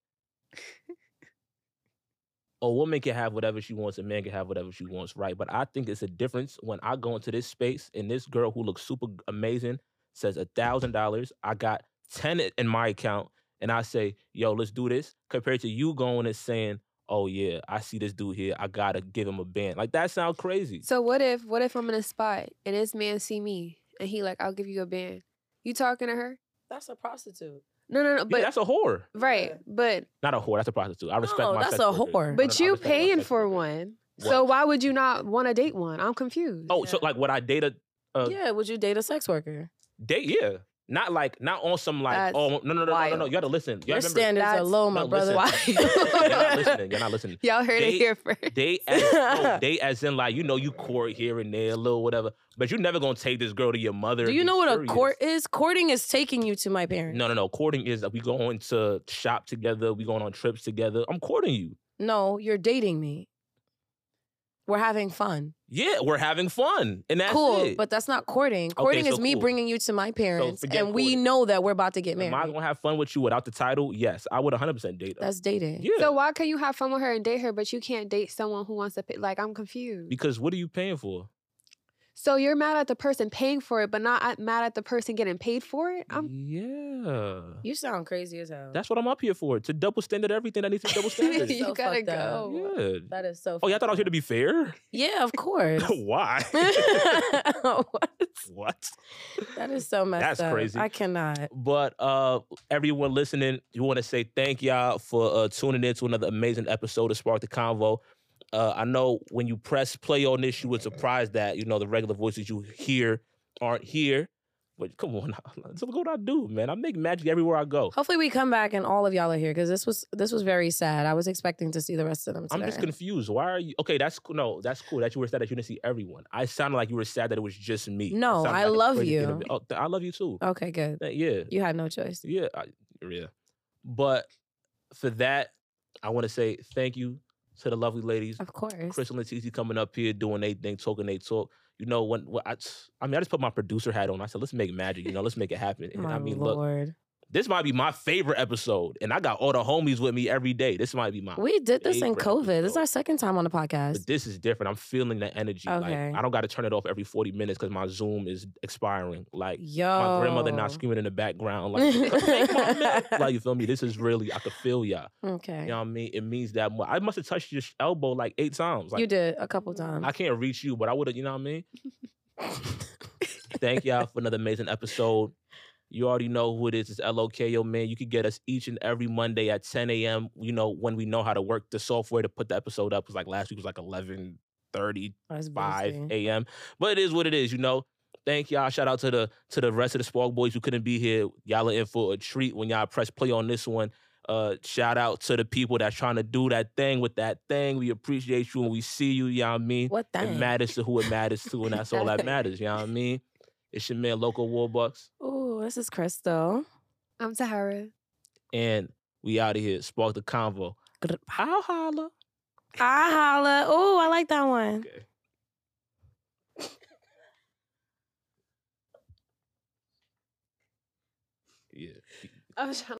A woman can have whatever she wants, a man can have whatever she wants, right? But I think it's a difference when I go into this space and this girl who looks super amazing says a thousand dollars, I got ten in my account, and I say, yo, let's do this, compared to you going and saying, oh yeah, I see this dude here, I gotta give him a band. Like that sounds crazy. So what if what if I'm in a spot and this man see me and he like, I'll give you a band. You talking to her? That's a prostitute. No, no, no. Yeah, But that's a whore. right, but Not a whore, that's a prostitute. I respect No, my that's sex a workers. whore. No, no, but I you respect my paying sex for workers. one. So why would you not want to date one? I'm confused. Oh, so like would I date a, a Yeah, would you date a sex worker? date? Yeah. Not like, not on some like, That's oh, no, no, no, no, no, no. wild. You gotta listen. You Your gotta remember, standards are That's- low, my no, brother. listen. Why? You're not listening. You're not listening. Y'all heard Date- it here first. Date as, no, date as in like, you know, you court here and there, a little whatever. But you're never gonna take this girl to your mother. Do and you be know what a serious. court is? Courting is taking you to my parents. No, no, no. Courting is that we going to shop together. We going on trips together. I'm courting you. No, you're dating me. We're having fun. Yeah, we're having fun, and that's cool, it. but that's not courting. Courting so is me cool. bringing you to my parents, forget and we courting. know that we're about to get Am I married. gonna have fun with you without the title? Yes, I would one hundred percent date her. That's dating. yeah. So why can you have fun with her and date her, but you can't date someone who wants to pay? Like, I'm confused. Because what are you paying for? So you're mad at the person paying for it, but not at- mad at the person getting paid for it? I'm yeah. You sound crazy as hell. That's what I'm up here for. To double standard everything that needs to be double standard. You you so gotta fucked up. go. Yeah. That is so. Oh, yeah, I thought I was here to fucked be fair. up. Yeah, of course. Why? What? What? That is so messed That's up. crazy. I cannot. But uh, everyone listening, we want to say thank y'all for uh, tuning in to another amazing episode of Spark the Convo. Uh, I know when you press play on this, you were surprised that, you know, the regular voices you hear aren't here. But come on, that's what I do, man. I make magic everywhere I go. Hopefully we come back and all of y'all are here because this was this was very sad. I was expecting to see the rest of them today. I'm just confused. Why are you? Okay, that's cool. No, that's cool that you were sad that you didn't see everyone. I sounded like you were sad that it was just me. No, I like love you. Oh, I love you too. Okay, good. Uh, Yeah, You had no choice. yeah, I, yeah. But for that, I want to say thank you to the lovely ladies. Of course. Chris and Leticia coming up here doing their thing, talking they talk. You know, when, when I, I mean, I just put my producer hat on. I said, let's make magic. You know, let's make it happen. And My I mean, look, Lord. this might be my favorite episode, and I got all the homies with me every day. This might be my. We did this in favorite COVID. This is episode. our second time on the podcast. But this is different. I'm feeling the energy. Okay. Like I don't got to turn it off every forty minutes because my Zoom is expiring. Like Yo. my grandmother not screaming in the background. Like, "Make my milk." Like, you feel me? This is really, I could feel y'all. Okay. You know what I mean? It means that more. I must have touched your elbow like eight times. Like, You did a couple times. I can't reach you, but I would have, you know what I mean? Thank y'all for another amazing episode. You already know who it is. It's L O K O, man. You can get us each and every Monday at ten a.m. You know, when we know how to work the software to put the episode up. Because like last week was like eleven thirty, That's five busy. a.m. But it is what it is, you know. Thank y'all. Shout out to the to the rest of the Spark Boys who couldn't be here. Y'all are in for a treat when y'all press play on this one. Uh, shout out to the people that's trying to do that thing with that thing. We appreciate you and we see you, you know what I mean? What It thing? matters to who it matters to, and that's all that matters, you know what I mean? It's your man, Local Warbucks, Oh, this is Crystal. I'm Tahara. and we out of here. Spark the convo. How holla? I holla. Oh, I like that one. Okay. Yeah. I was trying